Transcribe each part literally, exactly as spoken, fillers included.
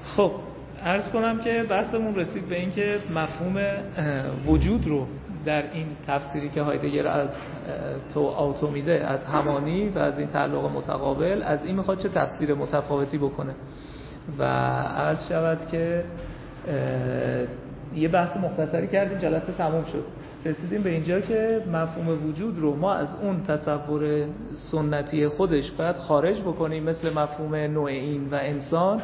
خب عرض کنم که بحثمون رسید به این که مفهوم وجود رو در این تفسیری که هایدگر از تو آتو میده، از همانی و از این تعلق متقابل، از این میخواد چه تفسیر متفاوتی بکنه. و عرض شود که یه بحث مختصری کردیم، جلسه تموم شد، رسیدیم به اینجا که مفهوم وجود رو ما از اون تصور سنتی خودش باید خارج بکنیم، مثل مفهوم نوع این و انسان،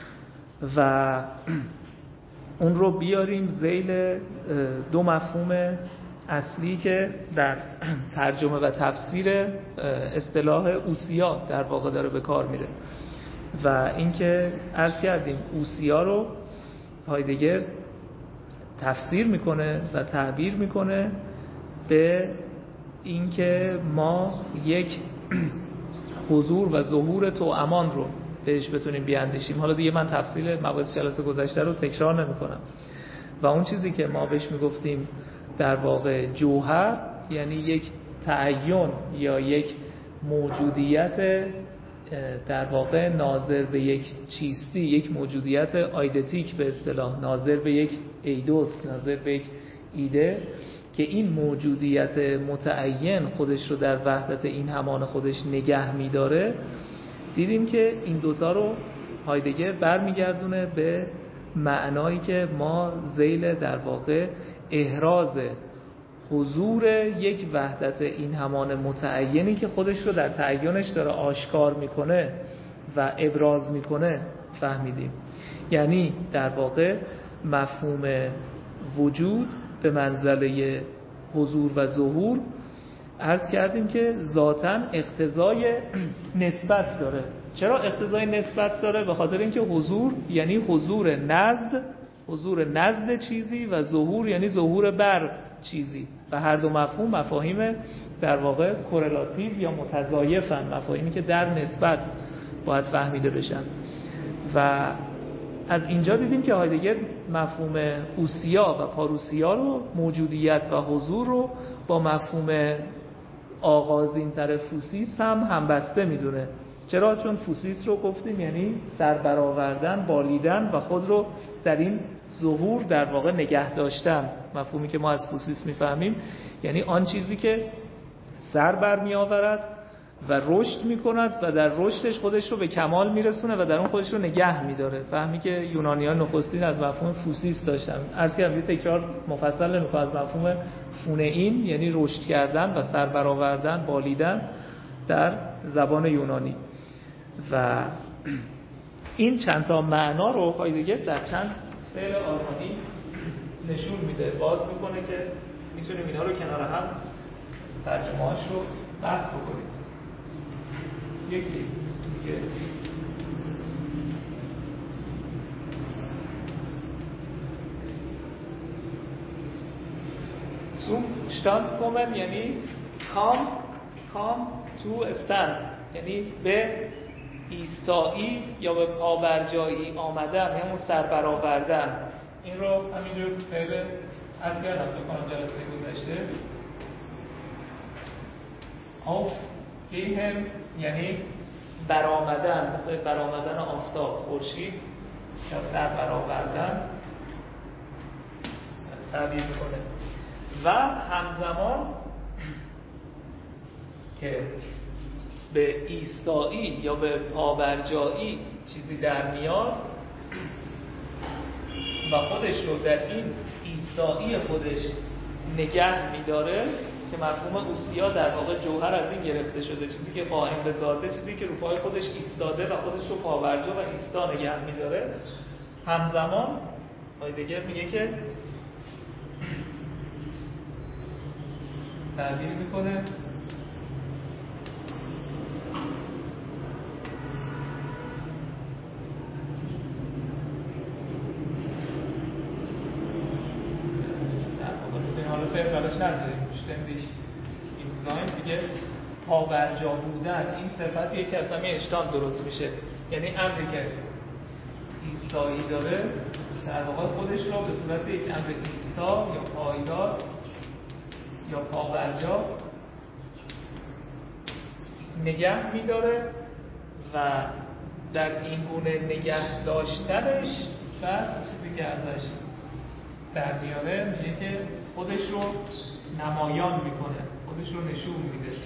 و اون رو بیاریم ذیل دو مفهوم اصلی که در ترجمه و تفسیر اصطلاح اوسیا در واقع داره به کار میره. و اینکه عرض کردیم اوسیا رو هایدگر تفسیر میکنه و تعبیر میکنه به اینکه ما یک حضور و ظهور توامان رو بهش بتونیم بیاندیشیم. حالا دیگه من تفصیل مباحث جلسه گذشته رو تکرار نمیکنم. و اون چیزی که ما بهش میگفتیم در واقع جوهر، یعنی یک تعین یا یک موجودیت در واقع ناظر به یک چیستی، یک موجودیت آیدتیک به اصطلاح، ناظر به یک ایدوس، ناظر به یک ایده، که این موجودیت متعین خودش رو در وحدت این همان خودش نگه میداره. دیدیم که این دوتا رو هایدگر برمیگردونه به معنایی که ما ذیل در واقع احراز حضور یک وحدت این همان متعینی که خودش رو در تعینش داره آشکار میکنه و ابراز میکنه فهمیدیم. یعنی در واقع مفهوم وجود به منزله حضور و ظهور عرض کردیم که ذاتاً اقتضای نسبت داره. چرا اقتضای نسبت داره؟ به خاطر اینکه حضور یعنی حضور نزد، حضور نزد چیزی، و ظهور یعنی ظهور بر چیزی، و هر دو مفهوم مفاهیم در واقع کورلاتیو یا متضایفن، مفاهیمی که در نسبت باید فهمیده بشن. و از اینجا دیدیم که هایدگر مفهوم اوسیا و پاروسیا رو، موجودیت و حضور رو، با مفهوم آغازین تر فوسیس هم همبسته میدونه. چرا؟ چون فوسیس رو گفتیم یعنی سر برآوردن، بالیدن و خود رو در این ظهور در واقع نگه داشتن. مفهومی که ما از فوسیس میفهمیم یعنی آن چیزی که سر بر می آورد و رشد می کند و در رشدش خودش رو به کمال میرسونه و در اون خودش رو نگه میداره. فهمی که یونانیان نخستین از مفهوم فوسیس داشتن. عرض کردم یه تکرار مفصل نمی‌کنم، از مفهوم فونئین یعنی رشد کردن و سر برآوردن، بالیدن در زبان یونانی. و این چند تا معنا رو هایدگر در چند فعل آلمانی نشون میده، باز میکنه که میتونیم اینا رو کنار هم ترجمه‌هاش رو بحث بکنیم. یکی دیگه zum Stand kommen یعنی come come to stand، یعنی به ایستایی یا به پابرجایی آمدن، یعنی همون سر برآوردن. این رو همینجور فعل از کردم بکنم جلسه گذشته. aufgehen یعنی برآمدن، مثل برآمدن آفتاب، خورشید، یا سر برآوردن تعبیر میکنه. و همزمان که به ایستایی یا به پابرجایی چیزی در میاد و خودش رو در این ایستایی خودش نگه میداره، که مفهوم اوسیا در واقع جوهر از این گرفته شده، چیزی که قائم به ذاته، چیزی که رو پای خودش ایستاده و خودش رو پابرجا و ایستا نگه میداره. همزمان هایدگر میگه که تعبیر میکنه حالا فعل براش نذاریم، ständig im Sein دیگه پابرجا بودن، این صفتیه که از همین اشتام درست میشه. یعنی امری که ایستایی داره در واقع خودش رو به صورت یک امر ایستا یا پایدار یا پابرجا نگه میداره و در این گونه نگه داشتنش و چیزی که ازش در میاره میگه که خودش رو نمایان میکنه، خودش رو نشون میده.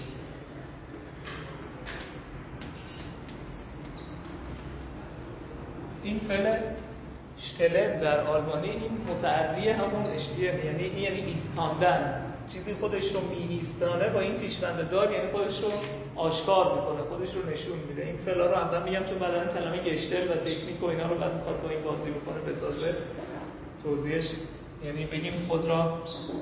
این فعل stellen در آلمانی این متعدی همون اشتیه، یعنی یعنی ایستاندن، چیزی خودش رو می ایستانه با این پیشوند دار، یعنی خودش رو آشکار میکنه، خودش رو نشون میده. این فعلا رو هم میگم چون بعدن کلمه گشتل و تکنیک و اینا رو بعد میخواد با این بازی بکنه بسازه توضیحش، یعنی بگیم خود را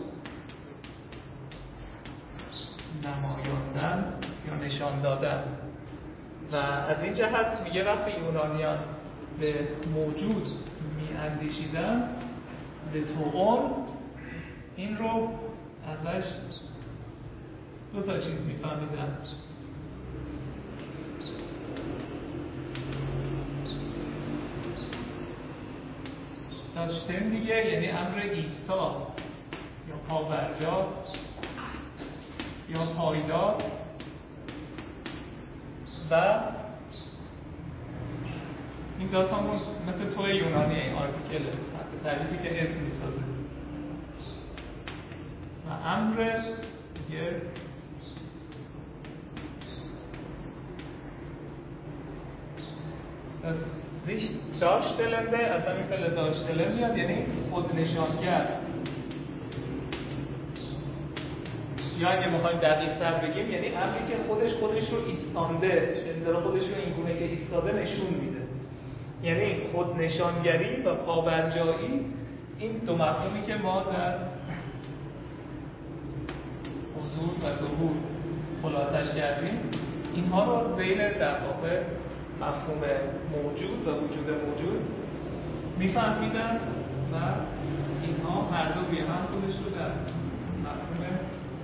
نمایاندن یا نشان دادن. و از این جهت میگه وقتی یونانیان به موجود میاندیشیدن به توأم، این رو ازش دو تا چیز میفهمیدن. داشتن دیگه یعنی امر ایستا یا پابرجا یا پایدار، و این داستان مثل توی یونانی این آرتیکل به تعریفی که اسم میسازه و امر یه das sich darstellende از همین فعل داشتله میاد، یعنی خودنشانگر، یا اگه بخوایم دقیق تر بگیم یعنی امری که خودش خودش رو ایستانده، یعنی داره خودش رو این گونه که ایستاده نشون میده. یعنی خودنشانگری و پابرجایی، این دو مفهومی که ما در حضور و ظهور خلاصش کردیم، اینها رو ذیل در واقع مفهوم موجود و وجود موجود میفهمیدن و اینها هر دو بی هم خودش رو در مفهوم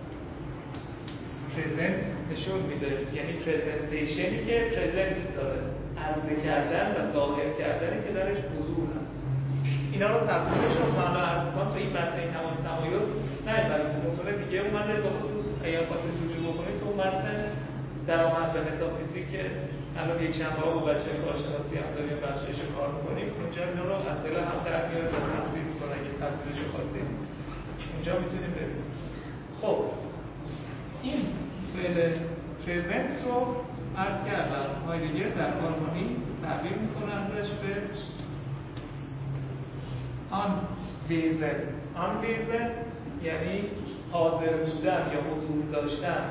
پرزنس نشون میده. یعنی پرزنتیشنی که پرزنس داره، عرضه کردن و ظاهر کردنی که درش حضور هست. اینا رو تفسیرش رو معنا عرض کنم تو این متن این تمام تمایز نه برای تو متون دیگه اومده به خصوص اگر خاطر رجوع بکنید تو متن درآمد به متافیزیک که الان یک شنبه ها با بچه کارشناسی هم داریم بخشش رو کار میکنیم، اونجا اینا رو از دل هم در میاره و تفسیر میکنه. اگه تفسیرش رو خواستید اونجا میتونیم ببینیم. خب این فعل پرزنس رو عرض کردم هایدگر در آلمانی تعبیر میکنه ازش به آن ویزن. آن ویزن یعنی حاضر بودن یا حضور داشتن،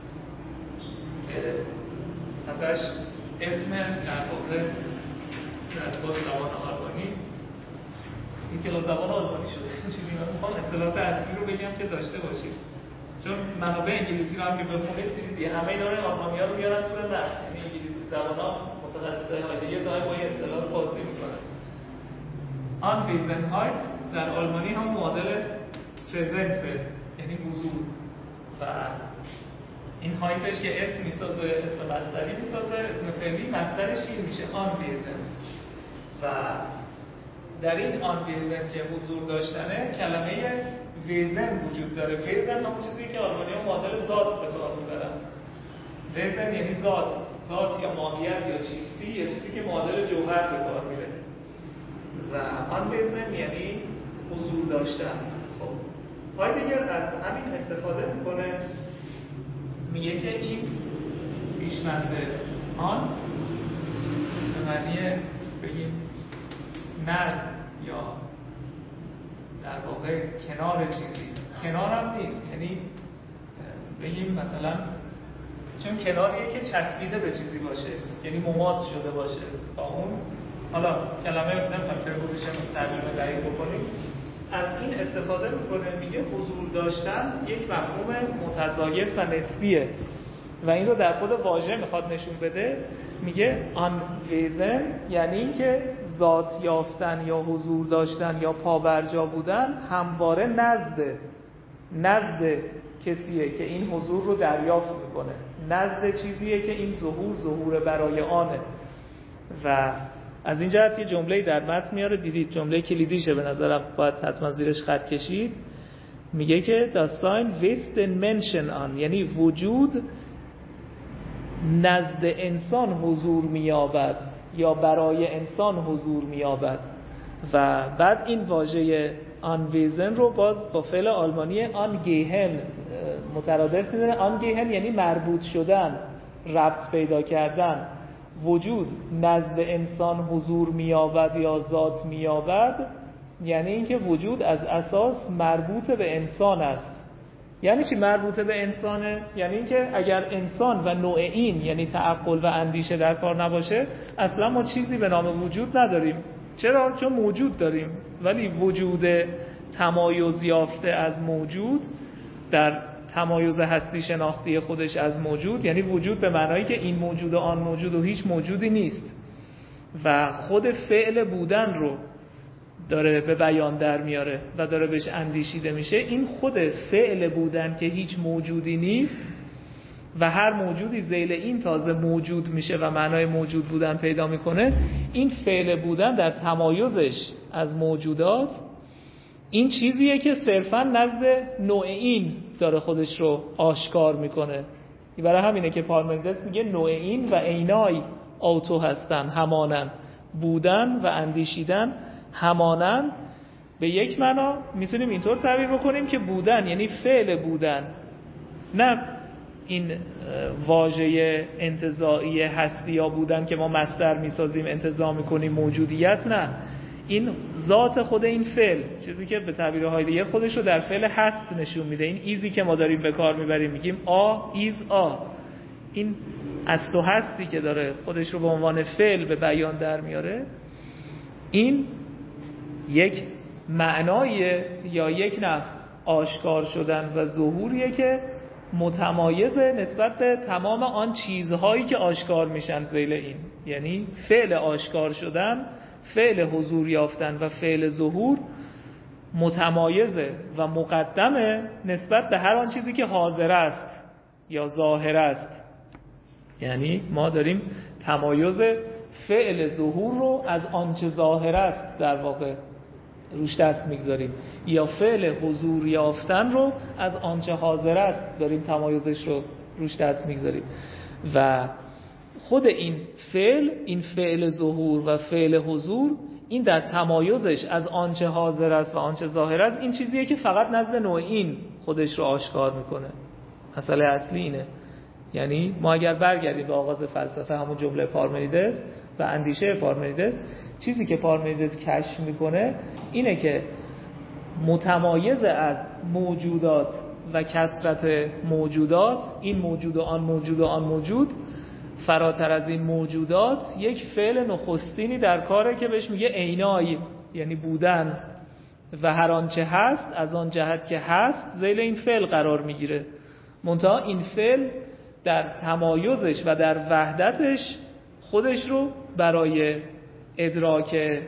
که ازش اسم در واقع در زبان آلمانی این کلاس زبان آلمانی شده. چیزی من میخوام اصطلاحات اصلی رو بگم که داشته باشید، چون منابع انگلیسی رو هم که بخونید دیدید همه اینا رو آلمانی‌ها رو میارن توی بحث، یعنی انگلیسی زبان‌ها متخصصای هایدگر دائم با این اصطلاح رو بازی میکنن. آنویزنهایت در آلمانی هم معادل پرزنس یعنی حضور، و این هایتش که اسم میسازه، اسم مصدری میسازه، اسم فعلی، مصدرش این میشه آنویزن. و در این آنویزن که حضور داشتنه کلمه ویزن وجود داره. ویزن همون چیزی که آلمانی‌ها معادل ذات به کار میبرن. ویزن یعنی ذات، ذات یا ماهیت یا چیستی، یا چیزی که معادل جوهر به کار میره. و آن ویزن یعنی حضور داشتن. خب هایدگر از همین استفاده میکنه، میگه که این پیشوند آن به معنی بگیم نزد یا در واقع کنار چیزی، کنار هم نیست، یعنی بگیم مثلا چون کناریه که چسبیده به چیزی باشه، یعنی مماس شده باشه با اون. حالا کلمه نمی‌خوام که پوزیشن ترجمه دقیق بکنیم، از این استفاده میکنه، میگه حضور داشتن یک مفهوم متضایف و نسبیه و این رو در خود واژه میخواد نشون بده. میگه آن ویزن یعنی این که ذات یافتن یا حضور داشتن یا پابرجا بودن همواره نزد نزد کسیه که این حضور رو دریافت میکنه، نزد چیزیه که این ظهور ظهور برای آنه. و از این جهت یه جمله‌ای در متن میاره، دیدید جمله کلیدیشه، به نظرم باید حتما زیرش خط کشید. میگه که داستان ویستن منشن آن، یعنی وجود نزد انسان حضور مییابد یا برای انسان حضور می‌یابد. و بعد این واژه آنویزن رو باز با فعل آلمانی آنگهن مترادف می‌دونه. آنگهن یعنی مربوط شدن، ربط پیدا کردن. وجود نزد انسان حضور می‌یابد یا ذات می‌یابد، یعنی اینکه وجود از اساس مربوط به انسان است. یعنی چی مربوط به انسانه؟ یعنی اینکه اگر انسان و نوع این یعنی تعقل و اندیشه در کار نباشه، اصلا ما چیزی به نام وجود نداریم. چرا؟ چون موجود داریم، ولی وجود تمایز یافته از موجود در تمایز هستی شناختی خودش از موجود، یعنی وجود به معنایی که این موجود و آن موجود و هیچ موجودی نیست و خود فعل بودن رو داره به بیان در میاره و داره بهش اندیشیده میشه. این خود فعل بودن که هیچ موجودی نیست و هر موجودی ذیل این تازه موجود میشه و معنای موجود بودن پیدا میکنه، این فعل بودن در تمایزش از موجودات این چیزیه که صرفا نزد نوع این داره خودش رو آشکار میکنه. برای همینه که پارمنیدس میگه نوع این و عینای آتو هستن، همانن، بودن و اندیشیدن همانن. به یک معنا میتونیم اینطور تعبیر بکنیم که بودن یعنی فعل بودن، نه این واژه انتزاعی هستی یا بودن که ما مصدر میسازیم انتزاع میکنیم موجودیت، نه، این ذات خود این فعل، چیزی که به تعبیر هایدگر خودش رو در فعل هست نشون میده. این ایزی که ما داریم به کار میبریم، میگیم آ ایز آ، این است و هستی که داره خودش رو به عنوان فعل به بیان در میاره، این یک معناییه یا یک نوع آشکار شدن و ظهوریه که متمایزه نسبت به تمام آن چیزهایی که آشکار میشن ذیل این. یعنی فعل آشکار شدن، فعل حضور یافتن و فعل ظهور متمایزه و مقدمه نسبت به هر آن چیزی که حاضر است یا ظاهر است. یعنی ما داریم تمایز فعل ظهور رو از آنچه ظاهر است در واقع روش دست میگذاریم، یا فعل حضور یافتن رو از آنچه حاضر است داریم تمایزش رو روش دست میگذاریم. و خود این فعل، این فعل ظهور و فعل حضور، این در تمایزش از آنچه حاضر است و آنچه ظاهر است، این چیزیه که فقط نزد نوع این خودش رو آشکار میکنه. مسئله اصلی اینه. یعنی ما اگر برگردیم به آغاز فلسفه، همون جمله پارمنیدس و اندیشه پارمنیدس، چیزی که پارمنیدس کشف میکنه اینه که متمایز از موجودات و کثرت موجودات، این موجود و آن موجود و آن موجود، فراتر از این موجودات یک فعل نخستینی در کاره که بهش میگه عینای، یعنی بودن، و هر آنچه هست از آن جهت که هست ذیل این فعل قرار میگیره. منتها این فعل در تمایزش و در وحدتش خودش رو برای ادراک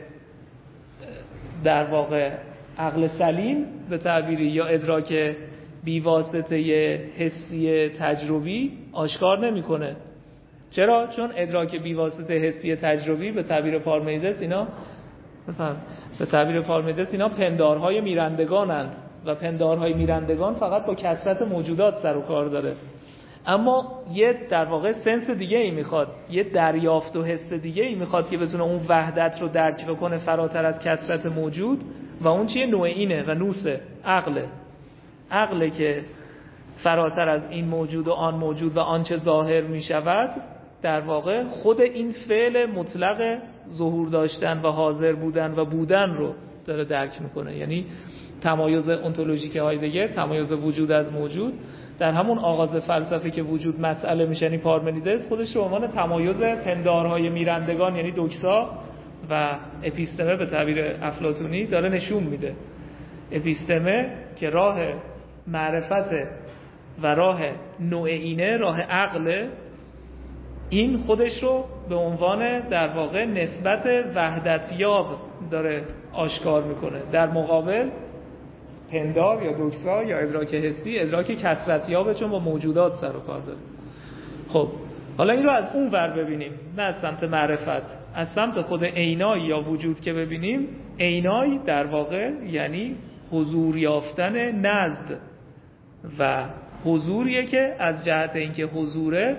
در واقع عقل سلیم به تعبیری یا ادراک بیواسطه حسی تجربی آشکار نمیکنه. چرا؟ چون ادراک بیواسطه حسی تجربی به تعبیر پارمنیدس اینا مثلا به تعبیر پارمنیدس اینا پندارهای میرندگانند و پندارهای میرندگان فقط با کثرت موجودات سر و کار داره. اما یه در واقع سنس دیگه ای میخواد، یه دریافت و حس دیگه ای میخواد که بتونه اون وحدت رو درک بکنه فراتر از کثرت موجود، و اون چیه؟ نوع اینه و نوسه، عقله. عقله که فراتر از این موجود و آن موجود و آنچه ظاهر میشود در واقع خود این فعل مطلق ظهور داشتن و حاضر بودن و بودن رو داره درک میکنه. یعنی تمایز انتولوژیک هایدگر، تمایز وجود از موجود، در همون آغاز فلسفه که وجود مسئله میشه، یعنی پارمنیدس خودش رو عنوان تمایز پندارهای میرندگان یعنی دوکسا و اپیستمه به تعبیر افلاطونی داره نشون میده. اپیستمه که راه معرفت و راه نوع اینه، راه عقل، این خودش رو به عنوان در واقع نسبت وحدتیاب داره آشکار میکنه، در مقابل پندار یا دوکسا یا ادراک حسی ادراک کثرتیابه، چون با موجودات سر و کار داره. خب حالا این رو از اون ور ببینیم، نه از سمت معرفت، از سمت خود عینای یا وجود که ببینیم. عینای در واقع یعنی حضور یافتن نزد، و حضوریه که از جهت اینکه حضوره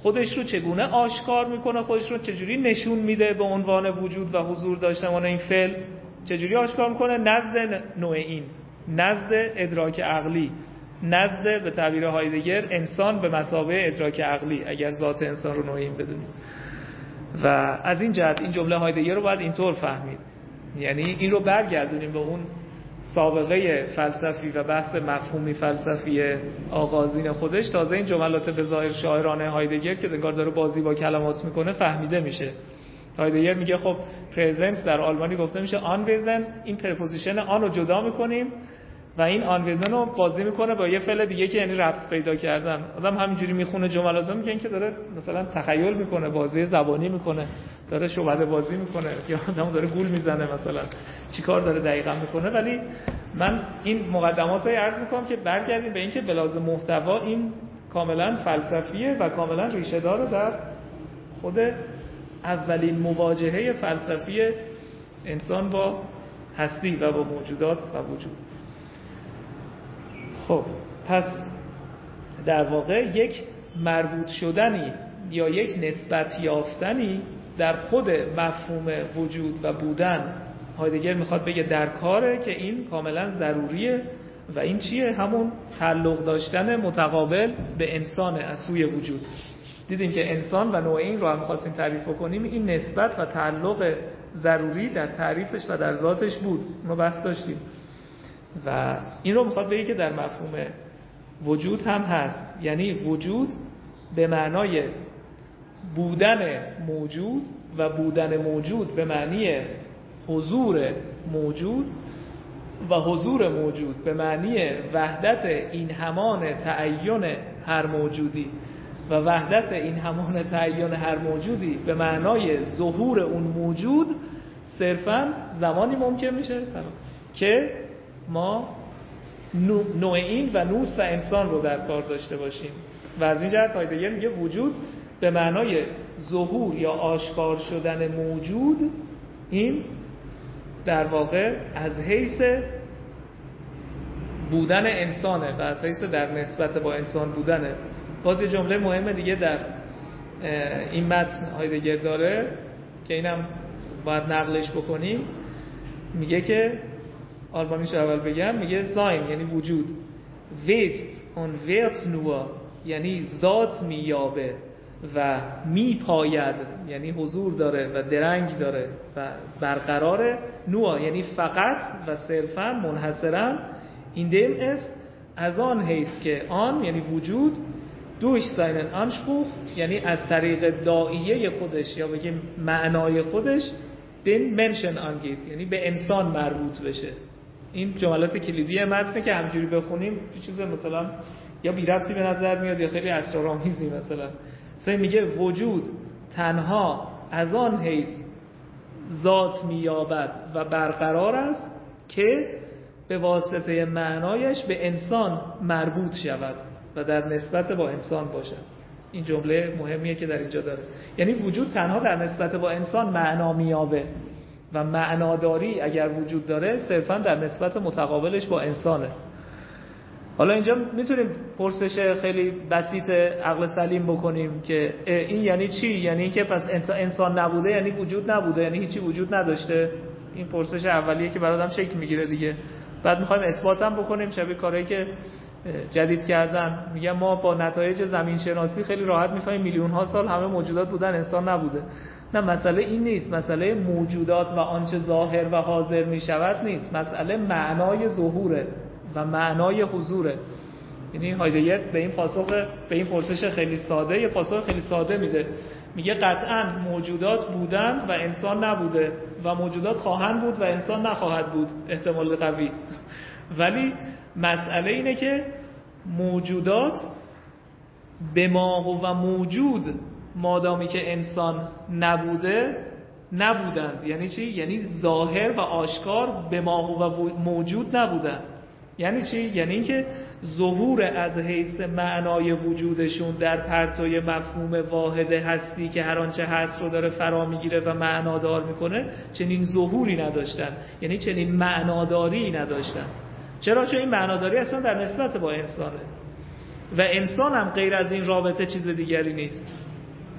خودش رو چگونه آشکار میکنه، خودش رو چجوری نشون میده به عنوان وجود و حضور داشتن عنوان این فعل، چجوری آشکار میکنه نزد نوعین، نزد ادراک عقلی، نزد به تعبیر هایدگر انسان به مثابه ادراک عقلی اگر ذات انسان رو نوعین بدونیم. و از این جهت این جمله هایدگر رو باید اینطور فهمید، یعنی این رو برگردونیم به اون سابقه فلسفی و بحث مفهومی فلسفی آغازین خودش، تازه این جملات به ظاهر شاعرانه هایدگر که انگار داره بازی با کلمات میکنه فهمیده میشه. هایدگر میگه خب پرزنس در آلمانی گفته میشه آنویزن، این پرپوزیشن آن رو جدا میکنیم و این آنویزن رو بازی میکنه با یه فعل دیگه که یعنی ربط پیدا کردن. آدم همینجوری میخونه جملاتو میگه که داره مثلا تخیل میکنه، بازی زبانی میکنه، داره شعبده بازی میکنه یا آدم داره گول میزنه مثلا چیکار داره دقیقاً میکنه. ولی من این مقدمات رو عرض میکنم که برگردیم به اینکه بلاز محتوا این کاملا فلسفیه و کاملا ریشه داره در خود اولین مواجهه فلسفی انسان با هستی و با موجودات و وجود. خب پس در واقع یک مربوط شدنی یا یک نسبت یافتنی در خود مفهوم وجود و بودن هایدگر میخواد بگه در کاره که این کاملا ضروریه و این چیه؟ همون تعلق داشتن متقابل به انسان از سوی وجود. دیدیم که انسان و نوعین رو هم خواستیم تعریف کنیم، این نسبت و تعلق ضروری در تعریفش و در ذاتش بود، ما بحث داشتیم و این رو میخواد بگه که در مفهوم وجود هم هست، یعنی وجود به معنای بودن موجود و بودن موجود به معنی حضور موجود و حضور موجود به معنی وحدت این همان تعین هر موجودی و وحدت این همان تعین هر موجودی به معنای ظهور اون موجود صرفاً زمانی ممکن میشه که ما نوعین و نوس و انسان رو در کار داشته باشیم. و از این جهت هایدگر میگه وجود به معنای ظهور یا آشکار شدن موجود، این در واقع از حیث بودن انسانه و از حیث در نسبت با انسان بودنه. باز یه جمله مهمه دیگه در این متن هایدگر داره که اینم باید نقلش بکنیم، میگه که آلمانیش اول بگم، میگه زاین یعنی وجود، ویست اون ویرت نور یعنی ذات مییابه و میپاید یعنی حضور داره و درنگ داره و برقراره، نور یعنی فقط و صرفا منحصرا، این دم است از آن حیث که آن یعنی وجود durch seinen Anspruch یعنی از طریق داعیه خودش یا بگیم معنای خودش den Menschen angeht یعنی به انسان مربوط بشه. این جملات کلیدی متنه که همجوری بخونیم یه چیز مثلا یا بی ربطی به نظر میاد یا خیلی اسرارآمیزی. مثلا مثلا میگه وجود تنها از آن حیث ذات مییابد و برقرار است که به واسطه معنایش به انسان مربوط شود و در نسبت با انسان باشد. این جمله مهمیه که در اینجا داره، یعنی وجود تنها در نسبت با انسان معنا مییابه و معناداری اگر وجود داره صرفا در نسبت متقابلش با انسانه. حالا اینجا میتونیم پرسش خیلی بسیط عقل سلیم بکنیم که این یعنی چی؟ یعنی این که پس انسان نبوده یعنی وجود نبوده، یعنی هیچی وجود نداشته؟ این پرسش اولیه که برای آدم شکل میگیره دیگه. بعد میخوایم اثبات هم بکنیم شبیه کاری که جدید کردن، میگن ما با نتایج زمین شناسی خیلی راحت میفهمیم میلیون ها سال همه موجودات بودن، انسان نبوده. نه، مسئله این نیست، مسئله موجودات و آنچه ظاهر و حاضر میشود نیست، مسئله معنای ظهوره و معنای حضوره. یعنی هایدگر به این پاسخ به این پرسش خیلی ساده یه پاسخ خیلی ساده میده، میگه قطعاً موجودات بودند و انسان نبوده و موجودات خواهند بود و انسان نخواهد بود، احتمال قوی. ولی مسئله اینه که موجودات به ما و موجود مادامی که انسان نبوده نبودند. یعنی چی؟ یعنی ظاهر و آشکار به ما و موجود نبودند. یعنی چی؟ یعنی اینکه ظهور از حیث معنای وجودشون در پرتوی مفهوم واحد هستی که هر آنچه هست رو داره فرا میگیره و معنادار میکنه چنین ظهوری نداشتن، یعنی چنین معناداری نداشتن. چرا؟ چون این معناداری اصلا در نسبت با انسانه و انسان هم غیر از این رابطه چیز دیگری نیست.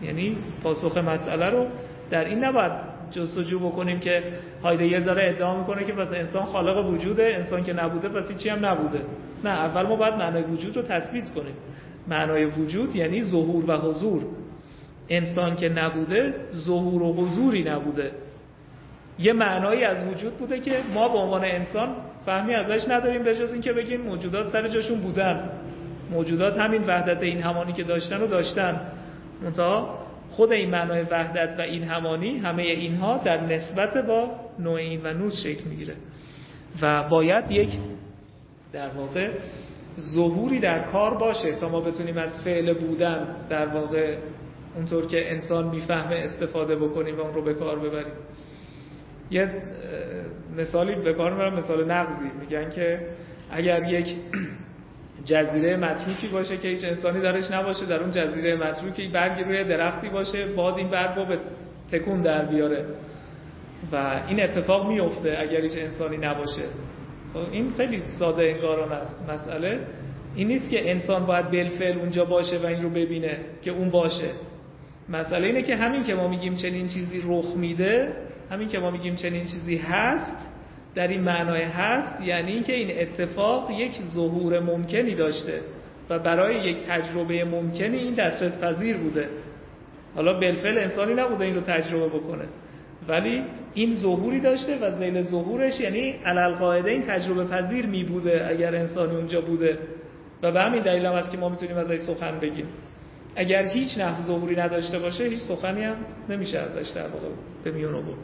یعنی پاسخ مسئله رو در این نباید جستجو بکنیم که هایدگر داره ادعا میکنه که پس انسان خالق وجوده، انسان که نبوده پس هیچی هم نبوده. نه، اول ما باید معنای وجود رو تثبیت کنیم. معنای وجود یعنی ظهور و حضور. انسان که نبوده ظهور و حضوری نبوده، یه معنایی از وجود بوده که ما به عنوان انسان فهمی ازش نداریم به جز این که بگیم موجودات سر جاشون بودن، موجودات همین وحدت این همانی که داشتن و داشتن. منتها خود این معنای وحدت و این همانی، همه اینها در نسبت با نوع این و نوز شکل میگیره و باید یک در واقع ظهوری در کار باشه تا ما بتونیم از فعل بودن در واقع اونطور که انسان میفهمه استفاده بکنیم و اون رو به کار ببریم. یه مثالی به کار میبرم، مثال نقضی. میگن که اگر یک جزیره متروکی باشه که هیچ انسانی درش نباشه، در اون جزیره متروکی برگی روی درختی باشه، باد این برگ رو به تکون در بیاره و این اتفاق میفته اگر هیچ انسانی نباشه. خب این خیلی ساده انگارانه است. مسئله این نیست که انسان باید بالفعل اونجا باشه و این رو ببینه که اون باشه. مسئله اینه که همین که ما میگیم چنین چیزی رخ میده، همین که ما میگیم چنین چیزی هست، در این معنای هست یعنی اینکه این اتفاق یک ظهور ممکنی داشته و برای یک تجربه ممکنی این دسترس پذیر بوده. حالا بالفعل انسانی نبوده این رو تجربه بکنه، ولی این ظهوری داشته و ذیل ظهورش یعنی علالقاعده این تجربه پذیر می بوده اگر انسانی اونجا بوده و به همین دلیل هم است که ما میتونیم ازش سخن بگیم. اگر هیچ نحو ظهوری نداشته باشه هیچ سخنی هم نمیشه ازش در واقع به میون آورد.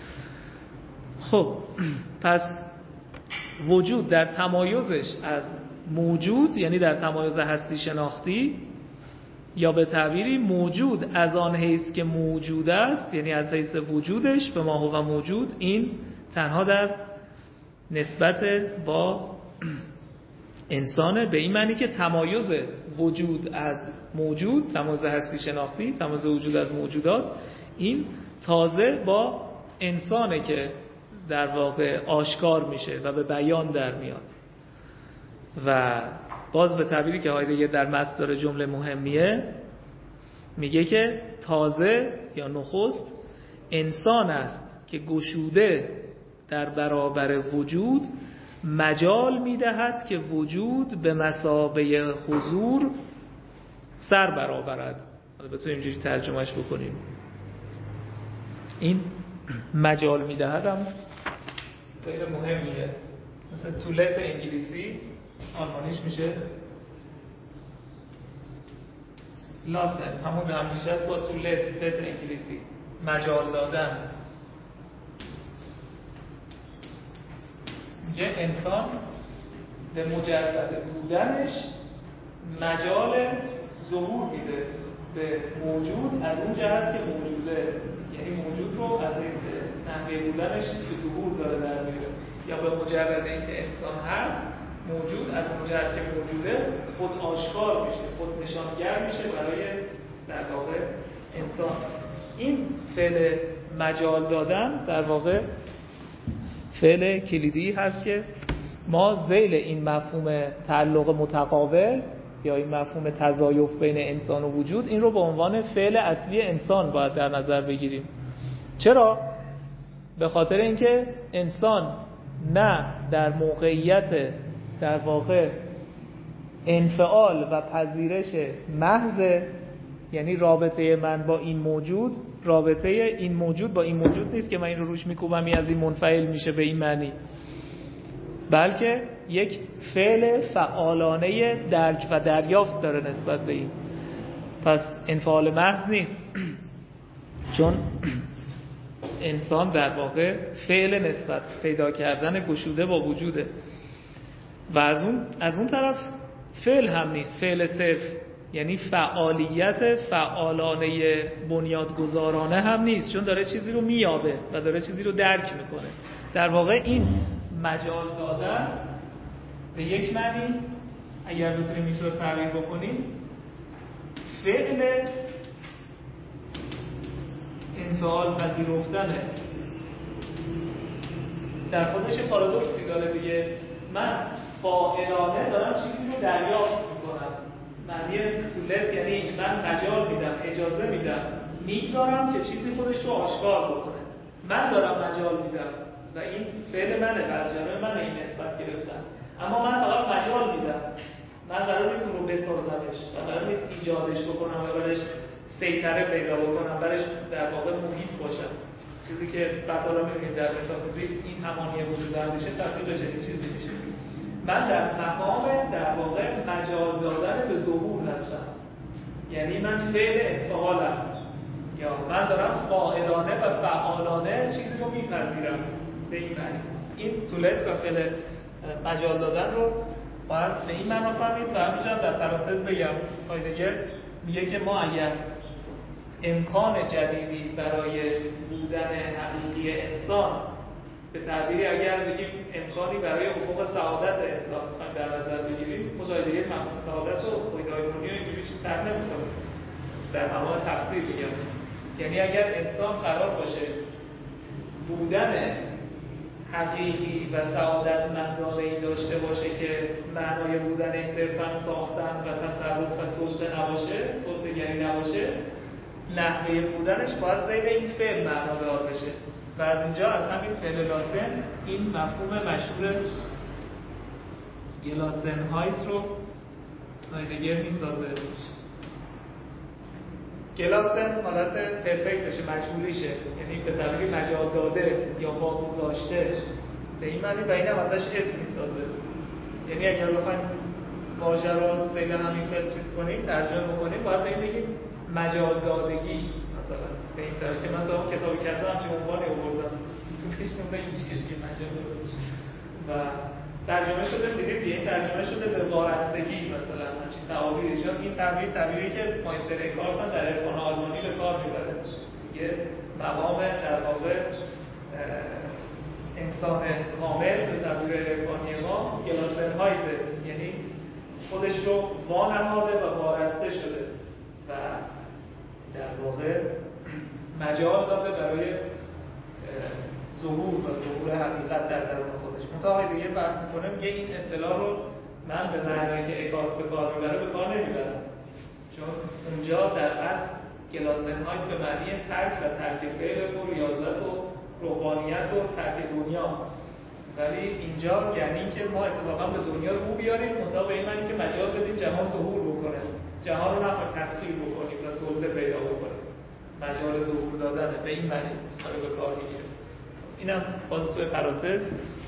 خب پس وجود در تمایزش از موجود، یعنی در تمایز هستی شناختی، یا به تعبیری موجود از آن حیث که موجود است، یعنی از حیث وجودش به ما هو موجود، این تنها در نسبت با انسانه، به این معنی که تمایز وجود از موجود، تمایز هستی شناختی، تمایز وجود از موجودات، این تازه با انسانه که در واقع آشکار میشه و به بیان در میاد. و باز به تعبیری که هایدگر در متن داره جمله مهمیه، میگه که تازه یا نخست انسان است که گشوده در برابر وجود مجال میدهد که وجود به مثابه حضور سر برآورد. حالا بتونیم اینجوری ترجمهش بکنیم. این مجال میدهد هم خیلی مهمیه. مثلا تولت انگلیسی آلمانیش میشه لاسن، همون همریشه است با تولت لت انگلیسی، مجال دادن. میگه انسان به مجرد بودنش مجال ظهور میده به موجود از اون جهت که موجوده، یعنی موجود رو از حیث نحوه بودنش که ظهور داره در میاره، یا به مجرد اینکه انسان هست موجود از اون جهت که موجوده خود آشکار میشه، خود نشانگر میشه برای در واقع انسان. این فعل مجال دادن در واقع فعل کلیدی هست که ما ذیل این مفهوم تعلق متقابل یا این مفهوم تضایف بین انسان و وجود، این رو به عنوان فعل اصلی انسان باید در نظر بگیریم. چرا؟ به خاطر اینکه انسان نه در موقعیت در واقع انفعال و پذیرش محض، یعنی رابطه من با این موجود، رابطه این موجود با این موجود نیست که من این رو روش میکوبم این از این منفعل میشه به این معنی، بلکه یک فعل فعالانه درک و دریافت داره نسبت به این. پس انفعال محض نیست، چون انسان در واقع فعل نسبت پیدا کردن گشوده با وجوده. و از اون از اون طرف فعل هم نیست، فعل صرف، یعنی فعالیت فعالانه بنیادگذارانه هم نیست، چون داره چیزی رو میابه و داره چیزی رو درک میکنه. در واقع این مجال دادن به یک معنی اگر بتونیم اینطور تعبیر بکنیم فعل انفعال پذیرفتنه. در خودش پارادوکسی داره دیگه. من فاعلانه دارم چیزی رو دریافت میکنم، معنی تولت یعنی من مجال میدم، اجازه میدم، میگذارم که چیزی خودش رو آشکار بکنه. من دارم مجال میدم و این فعل منه، برجامه منه این نسبت گرفتن، اما من فقط مجال میدم. من قرار نیست اون رو بسازمش و قرار نیست ایجادش بکنم و برش سیطره پیدا بکنم، برش در واقع محیط باشم. چیزی که بعدا رو می‌بینید در متافیزیک این همانی وجود اندیشه تبدیل به چنین چیزی میشه. من در مقام در واقع مجال دادن به ظهور هستم، یعنی من فعل انفعالم، یا من دارم فاعلانه و فعالانه چیزی رو میپذیرم. به این معنی این تولت و فعل مجال دادن رو باید به این معنا فهمید. و همینجا در پرانتز بگم هایدگر میگه که ما اگر امکان جدیدی برای بودن حقیقی انسان، به تعبیری اگر بگیم امکانی برای افق سعادت انسان بخوایم در نظر بگیریم، خود هایدگر مفهوم سعادت رو هایدگرونی و اینجوری چیز طرح نمی‌کنه، در مقام تفسیر میگم. یعنی اگر انسان قرار باشه بودن حقیقی و سعادتمندانه‌ای داشته باشه که معنای بودنش صرفاً ساختن و تصرف و سلطه نباشه، سلطه‌گری نباشه، نحوه بودنش باید زیر این فعل معنا دار بشه. و از اینجا از همین فعل لاسن این مفهوم مشهور گلاسنهایت رو هایدگر میسازه. گلاسن حالت پرفکتشه، مجهولیشه، یعنی به تعبیر مجال داده یا واگذاشته به این معنی، و اینم ازش اسم میسازه. یعنی اگر بخوایم واژه رو زیر همین فعل چیز کنیم، ترجمه بکنیم، باید به این بگیم مجال دادگی مثلا. به این طرح که من تو هم کتابی کردم همچین عنوانی آوردم تو پیشتون به این چیه دیگه مجال دادگی و ترجمه شده دیدید دیگه، این ترجمه شده به وارستگی مثلا همچین تعابیری. چون این تعبیر تعبیری که مایستر اکارت هم در عرفان آلمانی به کار میبره، میگه مقام در واقع انسان کامل به تعبیر عرفانی ما گلاسنهایت، یعنی خودش رو وانهاده و وارسته شده و در واقع مجال داده برای ظهور و ظهور حقیقت در درون خودش. منتها دیگه بحث می‌کنه میگه این اصطلاح رو من به معنی که اکارت به کار میبره به کار نمیبرم، چون اونجا در اصل گلاسنهایت به معنی ترک و ترک فعل و ریاضت و روحانیت و ترک دنیا، ولی اینجا یعنی که ما اتفاقا به دنیا رو بیاریم، منتها به این معنی که مجال بدیم جهان ظهور بکنه، جهان رو نخواهیم تسخیر بکنیم و سلطه پیدا بکنیم. مجال ظهور دادنه، به این معنی کاری به کار میگیره. اینم باز توی پرانتز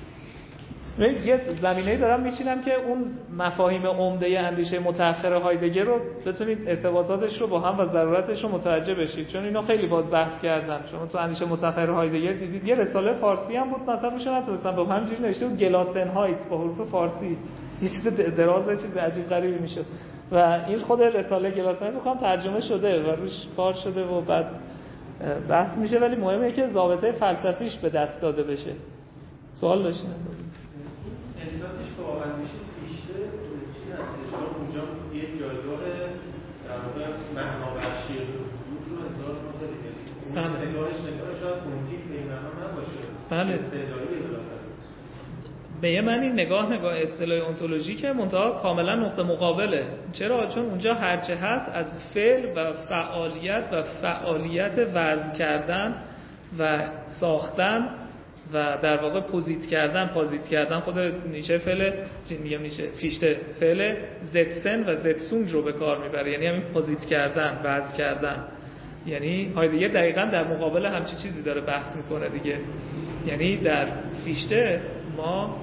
یه زمینه‌ای دارم میچینم که اون مفاهیم عمده اندیشه متأخر هایدگر رو بتونید ارتباطاتش رو با هم و ضرورتش رو متوجه بشید، چون اینا خیلی باز بحث کردن. شما تو اندیشه متأخر هایدگر دیدید یه رساله فارسی هم بود مثلا میشه نتونستم به همینجوری نوشته بود گلاسنهایت با حروف فارسی، یه چیز دراز، چیز عجیب غریبی میشد و این خود رساله گلاسنهایت رو ترجمه شده و روش کار شده و بعد بحث میشه، ولی مهمه که ضابطه فلسفیش به دست داده بشه. سوال داشتین؟ اصلاحش که واقعا میشه پیشته چی هستش؟ چون اونجا یه جایگاه در واقع معنابخشی وجود رو انتظار می‌کنید. اون نگاهش نگاهش شاید کنتیک به این معنا نباشه. بله. استدلالی بالاخره. به یه معنی نگاه نگاه اصطلاحی انتولوژیکه، منتها کاملا نقطه مقابله. چرا؟ چون اونجا هرچه هست از فعل و فعالیت و فعالیت وضع کردن و ساختن و در واقع پوزیت کردن، پازیت کردن، خود نیچه فعل چی میگم نیچه فیشته فعل زتسن و زتسونگ رو به کار میبره، یعنی همین پازیت کردن، وضع کردن. یعنی هایدگر دقیقاً در مقابل همچین چیزی داره بحث میکنه دیگه. یعنی در فیشته ما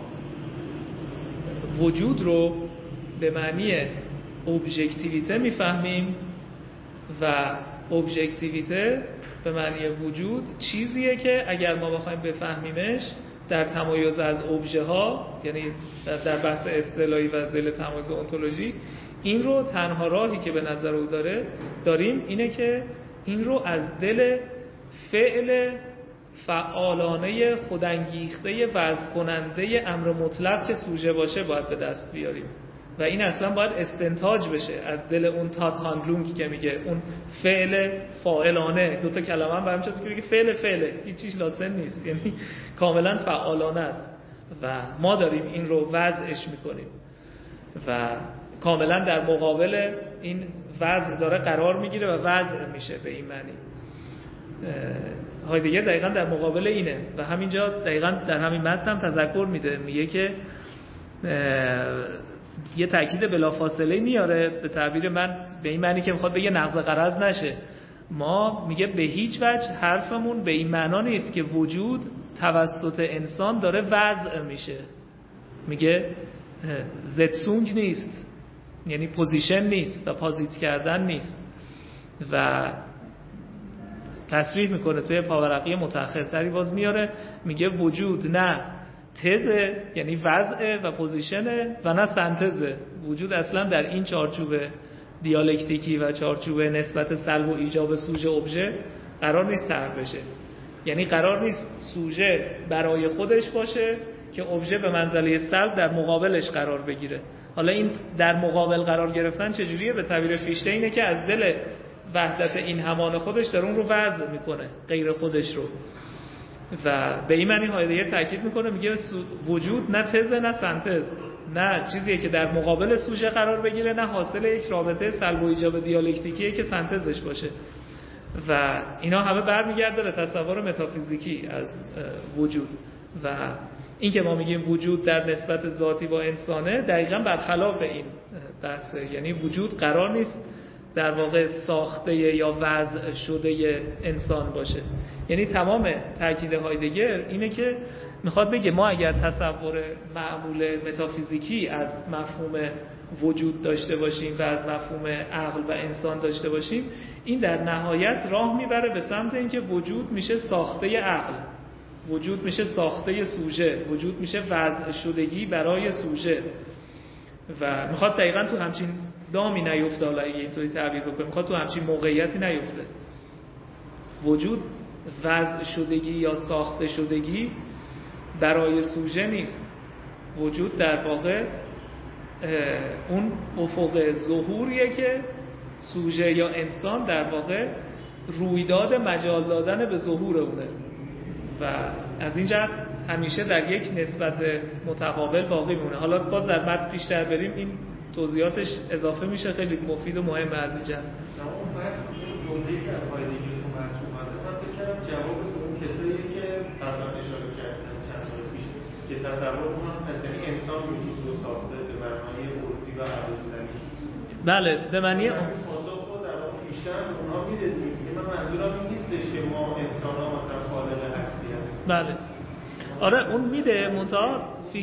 وجود رو به معنی ابژکتیویته میفهمیم و ابژکتیویته به معنی وجود چیزیه که اگر ما بخوایم بفهمیمش در تمایز از ابژه ها، یعنی در بحث اصطلاحی و ذیل تمایز انتولوژی، این رو تنها راهی که به نظر او داره داریم اینه که این رو از دل فعل فعالانه خودانگیخته وضع کننده امر مطلق که سوژه باشه باید به دست بیاریم و این اصلا باید استنتاج بشه از دل اون تات هاندلونگی که میگه اون فعل فاعلانه، دو تا کلمه هم برام چیزی که میگه فعل فعله، هیچ چیز لازم نیست، یعنی کاملا فعالانه است و ما داریم این رو وضعش میکنیم و کاملا در مقابل این وضع داره قرار میگیره و وضع میشه به این معنی. هایدگر دقیقاً در مقابل اینه و همینجا دقیقاً در همین متن هم تذکر میده، میگه که یه تاکید بلافاصله میاره به تعبیر من به این معنی که میخواد بگه نقض غرض نشه. ما میگه به هیچ وجه حرفمون به این معنا نیست که وجود توسط انسان داره وضع میشه. میگه زتسونگ نیست، یعنی پوزیشن نیست و پازیت کردن نیست. و تصریح میکنه توی پاورقی متأخرتری باز میاره، میگه وجود نه تزه یعنی وضع و پوزیشنه و نه سنتزه. وجود اصلا در این چارچوب دیالکتیکی و چارچوب نسبت سلب و ایجاب سوژه ابژه قرار نیست طرح بشه. یعنی قرار نیست سوژه برای خودش باشه که ابژه به منزله سلب در مقابلش قرار بگیره. حالا این در مقابل قرار گرفتن چجوریه؟ به تعبیر فیشته اینه که از دل وحدت این همان خودش در اون رو وضع میکنه، غیر خودش رو. و به این معنی هایدگر تاکید میکنه، میگه وجود نه تزه نه سنتز، نه چیزیه که در مقابل سوژه قرار بگیره، نه حاصل یک رابطه سلب و ایجاب دیالکتیکیه که سنتزش باشه. و اینا همه برمیگرده به تصور متافیزیکی از وجود. و این که ما میگیم وجود در نسبت ذاتی با انسانه دقیقاً برخلاف این بحثه. یعنی وجود قرار نیست در واقع ساخته یا وضع شده انسان باشه. یعنی تمام تاکید هایدگر اینه که میخواد بگه ما اگر تصور معمول متافیزیکی از مفهوم وجود داشته باشیم و از مفهوم عقل و انسان داشته باشیم، این در نهایت راه میبره به سمت اینکه وجود میشه ساخته عقل، وجود میشه ساخته سوژه، وجود میشه وضع شدگی برای سوژه. و میخواد دقیقاً تو همچین دامی نیفته. حالا اگه اینطوری تعبیر بکنیم، میخواد تو همچین موقعیتی نیفته. وجود وضع شدگی یا ساخته شدگی برای سوژه نیست. وجود در واقع اون افق ظهوریه که سوژه یا انسان در واقع رویداد مجال دادن به ظهور اونه و از این جهت همیشه در یک نسبت متقابل باقی میمونه. حالا باز در متن پیشتر بریم این توضیحاتش اضافه میشه، خیلی مفید و مهمه از این جهت. اون بحث جمله‌ای که از هایدگر تو متن اومده، من فکر کردم جواب اون کسایی که قبلا اشاره کردن چند روز پیش که تصور کنن پس یعنی انسان وجود رو ساخته به معنای عرفی و ابوالسری. بله به معنی پاسخ رو در واقع بیشتر اونها میدونیم که من منظورم این نیستش که ما انسان‌ها مثلا خالق هستی هستیم. بله آره اون میده منتها فیش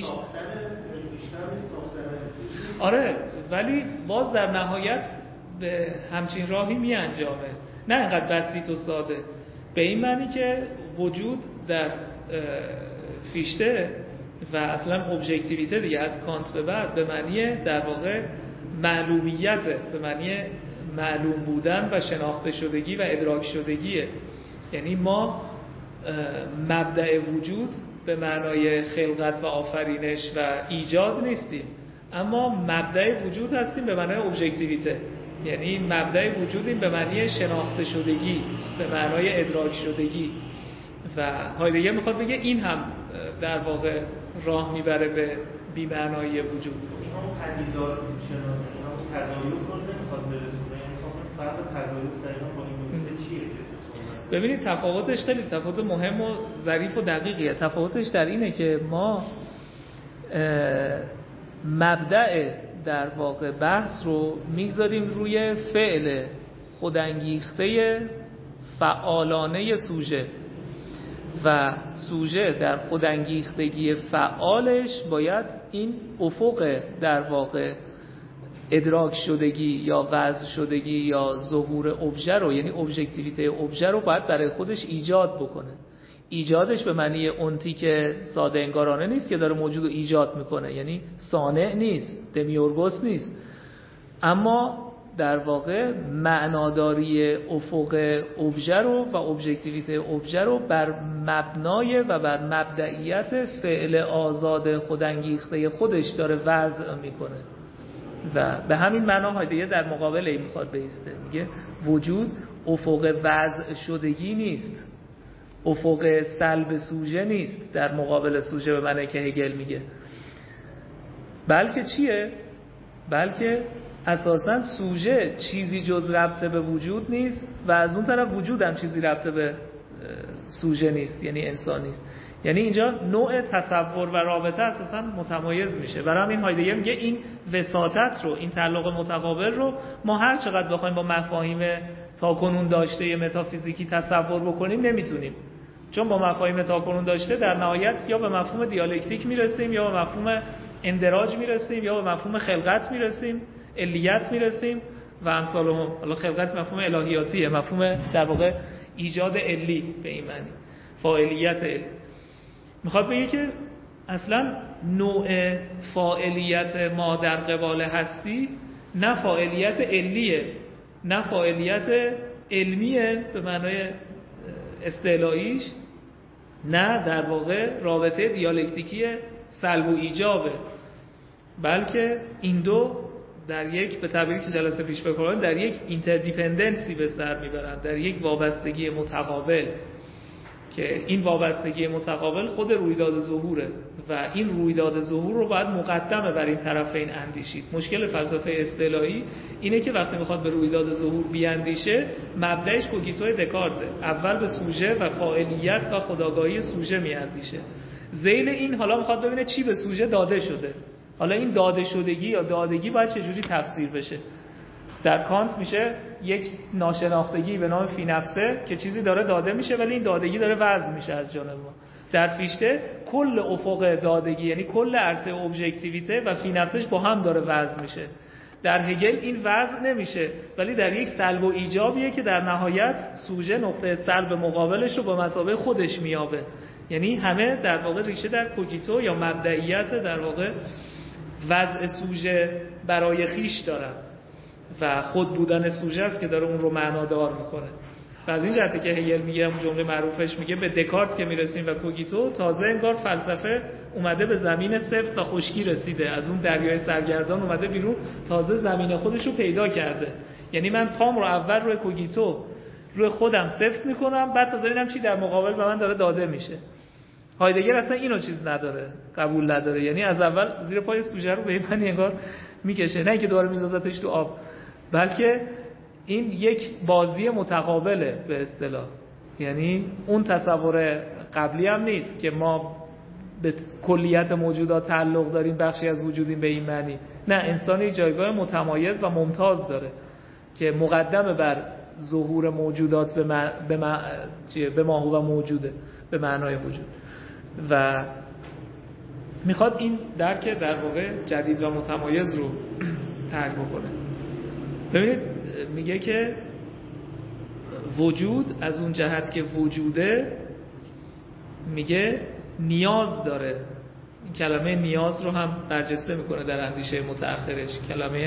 آره، ولی باز در نهایت به همچین راهی می انجامه، نه اینقدر بسیط و ساده. به این معنی که وجود در فیشته و اصلا ابژکتیویته دیگه از کانت به بعد به معنی در واقع معلومیته، به معنی معلوم بودن و شناخته شدگی و ادراک شدگیه. یعنی ما مبدأ وجود به معنای خلقت و آفرینش و ایجاد نیستیم، اما مبدأ وجود هستیم به معنای ابژکتیویته. یعنی مبدأ وجودیم به معنی شناخته شدگی، به معنای ادراک شدگی. و هایدگر میخواد بگه این هم در واقع راه میبره به بی معنایی وجود. این هم پدیدار شناسی، این هم تضایف رو نمیخواد برسونه. یعنی فرق تضایف دقیقا با این نکته چیه که ببینید تفاوتش خیلی تفاوت مهم و ظریف و دقیقیه. تفاوتش در اینه که ما مبدأ در واقع بحث رو میذاریم روی فعل خودانگیخته فعالانه سوژه و سوژه در خودانگیختگی فعالش باید این افق در واقع ادراک شدگی یا وضع شدگی یا ظهور ابژه رو، یعنی ابژکتیویته ابژه رو باید برای خودش ایجاد بکنه. ایجادش به معنی اونتی که ساده انگارانه نیست که داره موجود رو ایجاد میکنه، یعنی صانع نیست، دمیورگوس نیست، اما در واقع معناداری افق ابژه رو و ابژکتیویته ابژه رو بر مبنای و بر مبدئیت فعل آزاد خودانگیخته خودش داره وضع میکنه. و به همین معنا هایدگر در مقابل این میخواد بایسته، میگه وجود افق وضع شدگی نیست، افق سلب سوژه نیست در مقابل سوژه به معنی که هگل میگه، بلکه چیه؟ بلکه اساساً سوژه چیزی جز ربط به وجود نیست و از اون طرف وجود هم چیزی ربط به سوژه نیست، یعنی انسان نیست. یعنی اینجا نوع تصور و رابطه اساساً متمایز میشه. برای همین هایدگر میگه این وساطت رو، این تعلق متقابل رو ما هر چقدر بخوایم با مفاهیم تاکنون داشته متافیزیکی تصور بکنیم نمیتونیم، چون با مفاهیم تاکنون داشته در نهایت یا به مفهوم دیالکتیک میرسیم یا به مفهوم اندراج میرسیم یا به مفهوم خلقت میرسیم، علیت میرسیم و امثال هم. حالا خلقت مفهوم الهیاتیه، مفهوم در واقع ایجاد علی به این معنی، فاعلیت علی. میخواد بگه که اصلا نوع فاعلیت ما در قبال هستی نه فاعلیت علیه نه فاعلیت علمیه به معنای اصطلاحیش، نه در واقع رابطه دیالکتیکی سلب و ایجابه، بلکه این دو در یک، به تعبیری که جلسه پیش بکنم، در یک اینتردیپندنسی به سر میبرند، در یک وابستگی متقابل که این وابستگی متقابل خود رویداد ظهوره و این رویداد ظهور رو باید مقدمه بر این طرفین اندیشید. مشکل فلسفه اصطلاحی اینه که وقتی میخواد به رویداد ظهور بیاندیشه مبدأش کوگیتو دکارته، اول به سوژه و فاعلیت و خودآگاهی سوژه میاندیشه. ذیل این حالا میخواد ببینه چی به سوژه داده شده، حالا این داده شدگی یا دادگی باید چجوری تفسیر بشه. در کانت میشه یک ناشناختگی به نام فی نفسه که چیزی داره داده میشه ولی این دادگی داره وضع میشه از جانب ما. در فیشته کل افق دادگی یعنی کل عرصه ابژکتیویته و فی نفسش با هم داره وضع میشه. در هگل این وضع نمیشه ولی در یک سلب و ایجابیه که در نهایت سوژه نقطه سلب مقابلش رو به مثابه خودش میابه. یعنی همه در واقع ریشه در کوگیتو یا مبدئیت در واقع وضع سوژه برای خیش دارن و خود بودن سوژه است که داره اون رو معنادار میکنه. و از این جهته که هگل میگه، اون جمله معروفش میگه به دکارت که میرسیم و کوگیتو، تازه انگار فلسفه اومده به زمین سفت و خشکی رسیده، از اون دریای سرگردان اومده بیرون، تازه زمین خودش رو پیدا کرده. یعنی من پام رو اول روی کوگیتو روی خودم سفت میکنم، بعد تازه ببینم چی در مقابل به من داره داده میشه. هایدگر اصلا اینو چیز نداره، قبول نداره. یعنی از اول زیر پای سوژه رو به این معنی انگار میکشه، نه اینکه دوباره میندازتش تو آب، بلکه این یک بازی متقابله به اصطلاح. یعنی اون تصور قبلی هم نیست که ما به کلیت موجودات تعلق داریم، بخشی از وجودیم به این معنی. نه، انسان جایگاه متمایز و ممتاز داره که مقدمه بر ظهور موجودات به ما به ما به ما هو موجوده، به معنای وجود. و میخواد این درک در واقع جدید و متمایز رو ترک بکنه. ببینید میگه که وجود از اون جهت که وجوده، میگه نیاز داره. این کلمه نیاز رو هم برجسته میکنه در اندیشه متأخرش. کلمه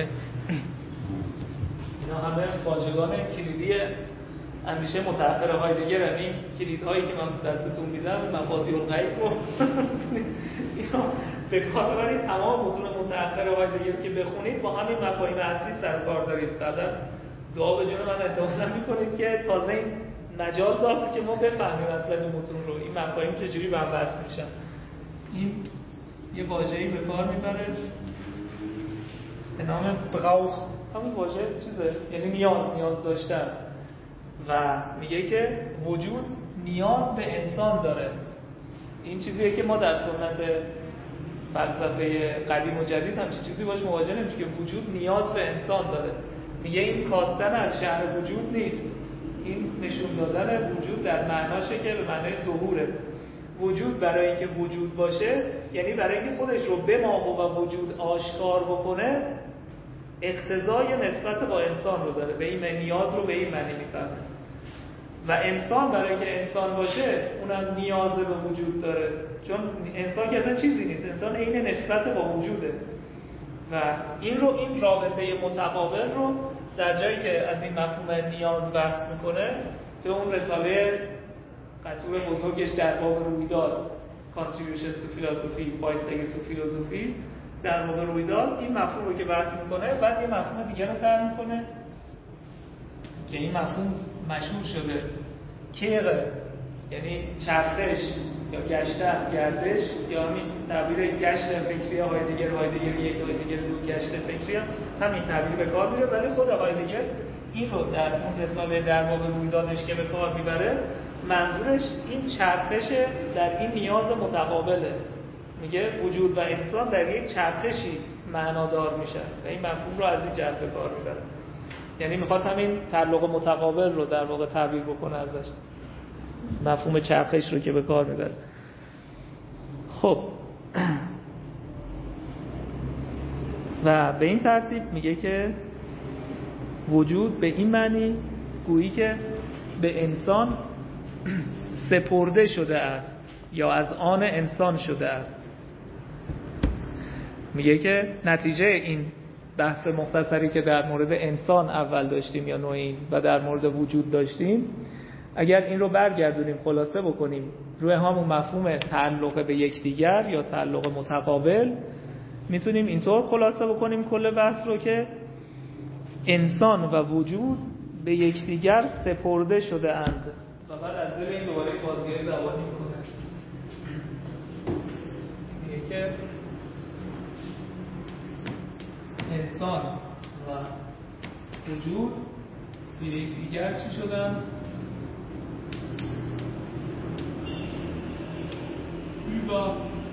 اینا همه واژگان کلیدی اندیشه متأخر هایدگر. این کلیدهایی که من دستتون میدم، مفاتیح الغیب رو اینا به کار ببرید. تمام متون متأخر هایدگر که بخونید با همین مفاهیم اصلی سر کار دارید. بعدا دعا به جون من اعتماد میکنید که تازه این مجال داد که ما بفهمیم اصلا این متون رو، این مفاهیم چجوری به هم وصل میشن. این یه واژه‌ای به کار میبره به نام بغاوخ. همین واژه چیزه، یعنی نیاز، نیاز داشتن. و میگه که وجود نیاز به انسان داره. این چیزیه که ما در سنت فلسفه قدیم و جدید همچین چیزی باش مواجه نمیشه که وجود نیاز به انسان داره. میگه این کاستن از شأن وجود نیست، این نشون دادن وجود در معناشه که به معنای ظهوره. وجود برای اینکه وجود باشه، یعنی برای اینکه خودش رو به ما و وجود آشکار بکنه، اقتضای نسبت با انسان رو داره. به این معنی نیاز رو به این معنی میفهمه. و انسان برای اینکه انسان باشه اونم نیاز به وجود داره، چون انسان که اصلا چیزی نیست، انسان عین نسبت با وجوده. و این رو، این رابطه متقابل رو در جایی که از این مفهوم نیاز بحث میکنه، تو اون رساله قطور بزرگش در باب رویداد Contributions to Philosophy، Beiträge zu Philosophie، در باب رویداد این مفهوم رو که بحث میکنه، بعد یه مفهوم دیگر رو طرح میکنه که این مفهوم مشهور شده، کیغه، یعنی چرخش یا گشتن، گردش، یا همین تعبیر گشت فکری هایدگر، هایدگر یک، هایدگر دو، گشت فکری هم همین تعبیر به کار میره. ولی خود هایدگر این رو در اون رساله در باب رویدادش که به کار میبره، منظورش این چرخش در این نیاز متقابله. میگه وجود و انسان در یک چرخشی معنادار میشن و این مفهوم رو از این جهت به کار میبره. یعنی میخواد همین تعلق متقابل رو در واقع تعبیر بکنه ازش، مفهوم چرخش رو که به کار میبره. خب و به این ترتیب میگه که وجود به این معنی گویی که به انسان سپرده شده است یا از آن انسان شده است. میگه که نتیجه این بحث مختصری که در مورد انسان اول داشتیم یا نوعین و در مورد وجود داشتیم، اگر این رو برگردونیم خلاصه بکنیم روی همون مفهوم تعلق به یکدیگر یا تعلق متقابل، میتونیم اینطور خلاصه بکنیم کل بحث رو که انسان و وجود به یکدیگر سپرده شده اند و بعد از دل این دوباره بازی‌های زبانی میکنه. میگه که انسان و وجود به یکدیگر چی شدن؟ über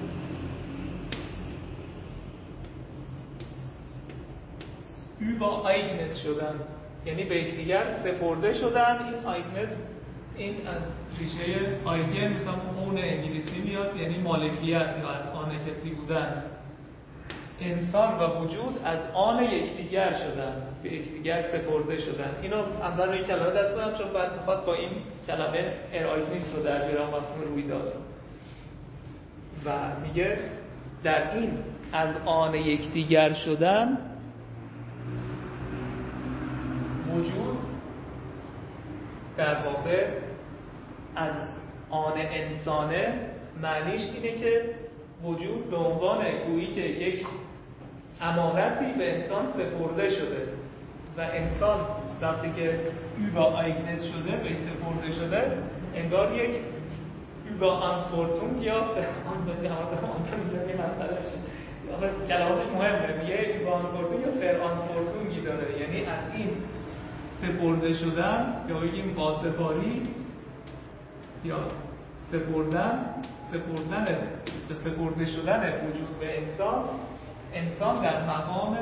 übereignet شدن، یعنی به یکدیگر سپرده شدن. این ایگنت این از ریشه ایگن مثلا اون انگلیسی میاد، یعنی مالکیت یا از آن کسی بودن. انسان و وجود از آن یکدیگر شدن، به یکدیگر سپرده شدن. اینو اول روی کلمه دست کنم چون بعد میخواد با این کلمه ارایگنیس رو در بیارم مفهوم رویداد. و میگه در این از آن یکدیگر شدن وجود در واقع از آن انسانه، معنیش اینه که وجود به عنوان گویی که یک امانتی به انسان سپرده شده و انسان وقتی که übereignet شده، به سپرده شده، انگار یک überantwortung یا کلماتش مهمه، میگه überantwortung یا verantwortung داره، یعنی از این سپرده شدن یا بگیم باسپاری یا سپردن سپردن به سپرده شدن وجود به انسان، انسان در مقام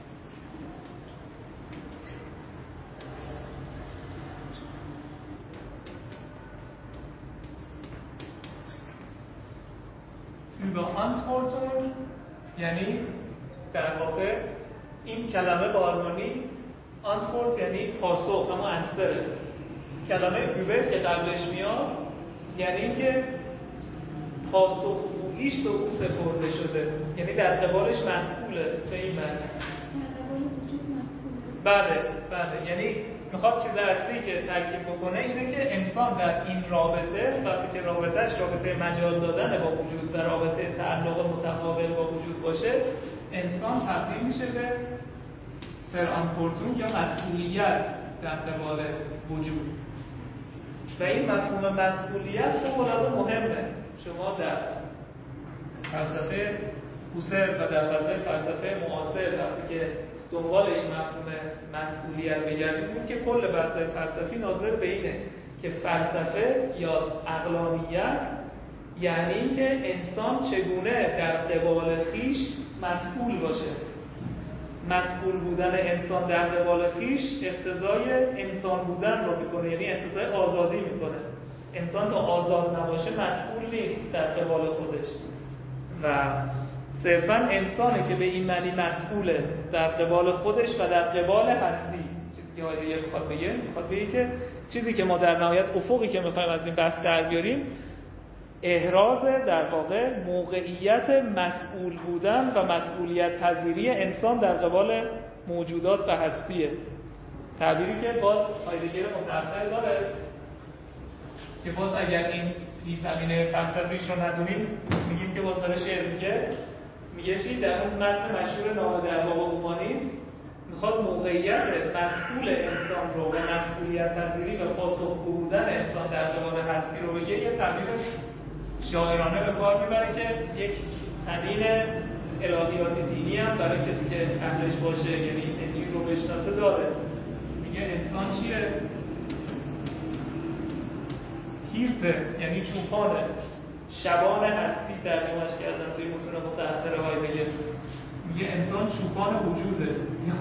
überantwortung، یعنی در واقع این کلمه با آلمانی antwort یعنی پاسخ، اما انسره. کلمه über که قبلش میاد یعنی اینکه پاسخگوییش به او سپرده شده، یعنی در قبالش مسئوله. به این معنی بله بله، یعنی میخواد چیز اصلی که تاکید بکنه اینه که انسان در این رابطه، وقتی که رابطهش رابطه مجال دادن با وجود و رابطه تعلق متقابل با وجود باشه، انسان تبدیل میشه به فرانتورتون یا مسئولیت در قبال وجود. و این مفهوم مسئولیت خب الان مهمه. شما در فلسفه هوسر و در فلسفه فلسفه معاصر وقتی که دنبال این مفهوم مسئولیت بگردید، بود که کل بحث‌های فلسفی ناظر به اینه که فلسفه یا عقلانیت یعنی اینکه انسان چگونه در قبال خویش مسئول باشه. مسئول بودن انسان در قبال خویش اقتضای انسان بودن رو میکنه، یعنی اقتضای آزادی میکنه. انسان تا آزاد نباشه مسئول نیست در قبال خودش و صرفاً انسانه که به این معنی مسئوله در قبال خودش و در قبال هستی. چیزی که هایدگر میخواد بگه میخواد بگه که چیزی که ما در نهایت افقی که میخوایم از این بحث در بیاریم احراز در واقع موقعیت مسئول بودن و مسئولیت پذیری انسان در قبال موجودات و هستیه. تعبیری که باز هایدگر متأخر داره که باز اگر این بی زمینه فلسفیش رو ندونیم میگیم که باز داره شعر میگه میگه چی؟ در اون متن مشهور نامه در باب اومانیسم میخواد موقعیت مسئول انسان رو و مسئولیت پذیری و پاسخگو بودن انسان در قبال هستی رو بگه. یه تعبیر شاعرانه به کار میبره که یک تنین الهیات دینی هم برای کسی که اهلش باشه، یعنی انجیل رو بشناسه داره. میگه انسان چیه؟ هیرته، یعنی چوپانه، شبان هستی ترجمهش کردن توی متون متأخر هایدگر. میگه انسان چوپان وجوده.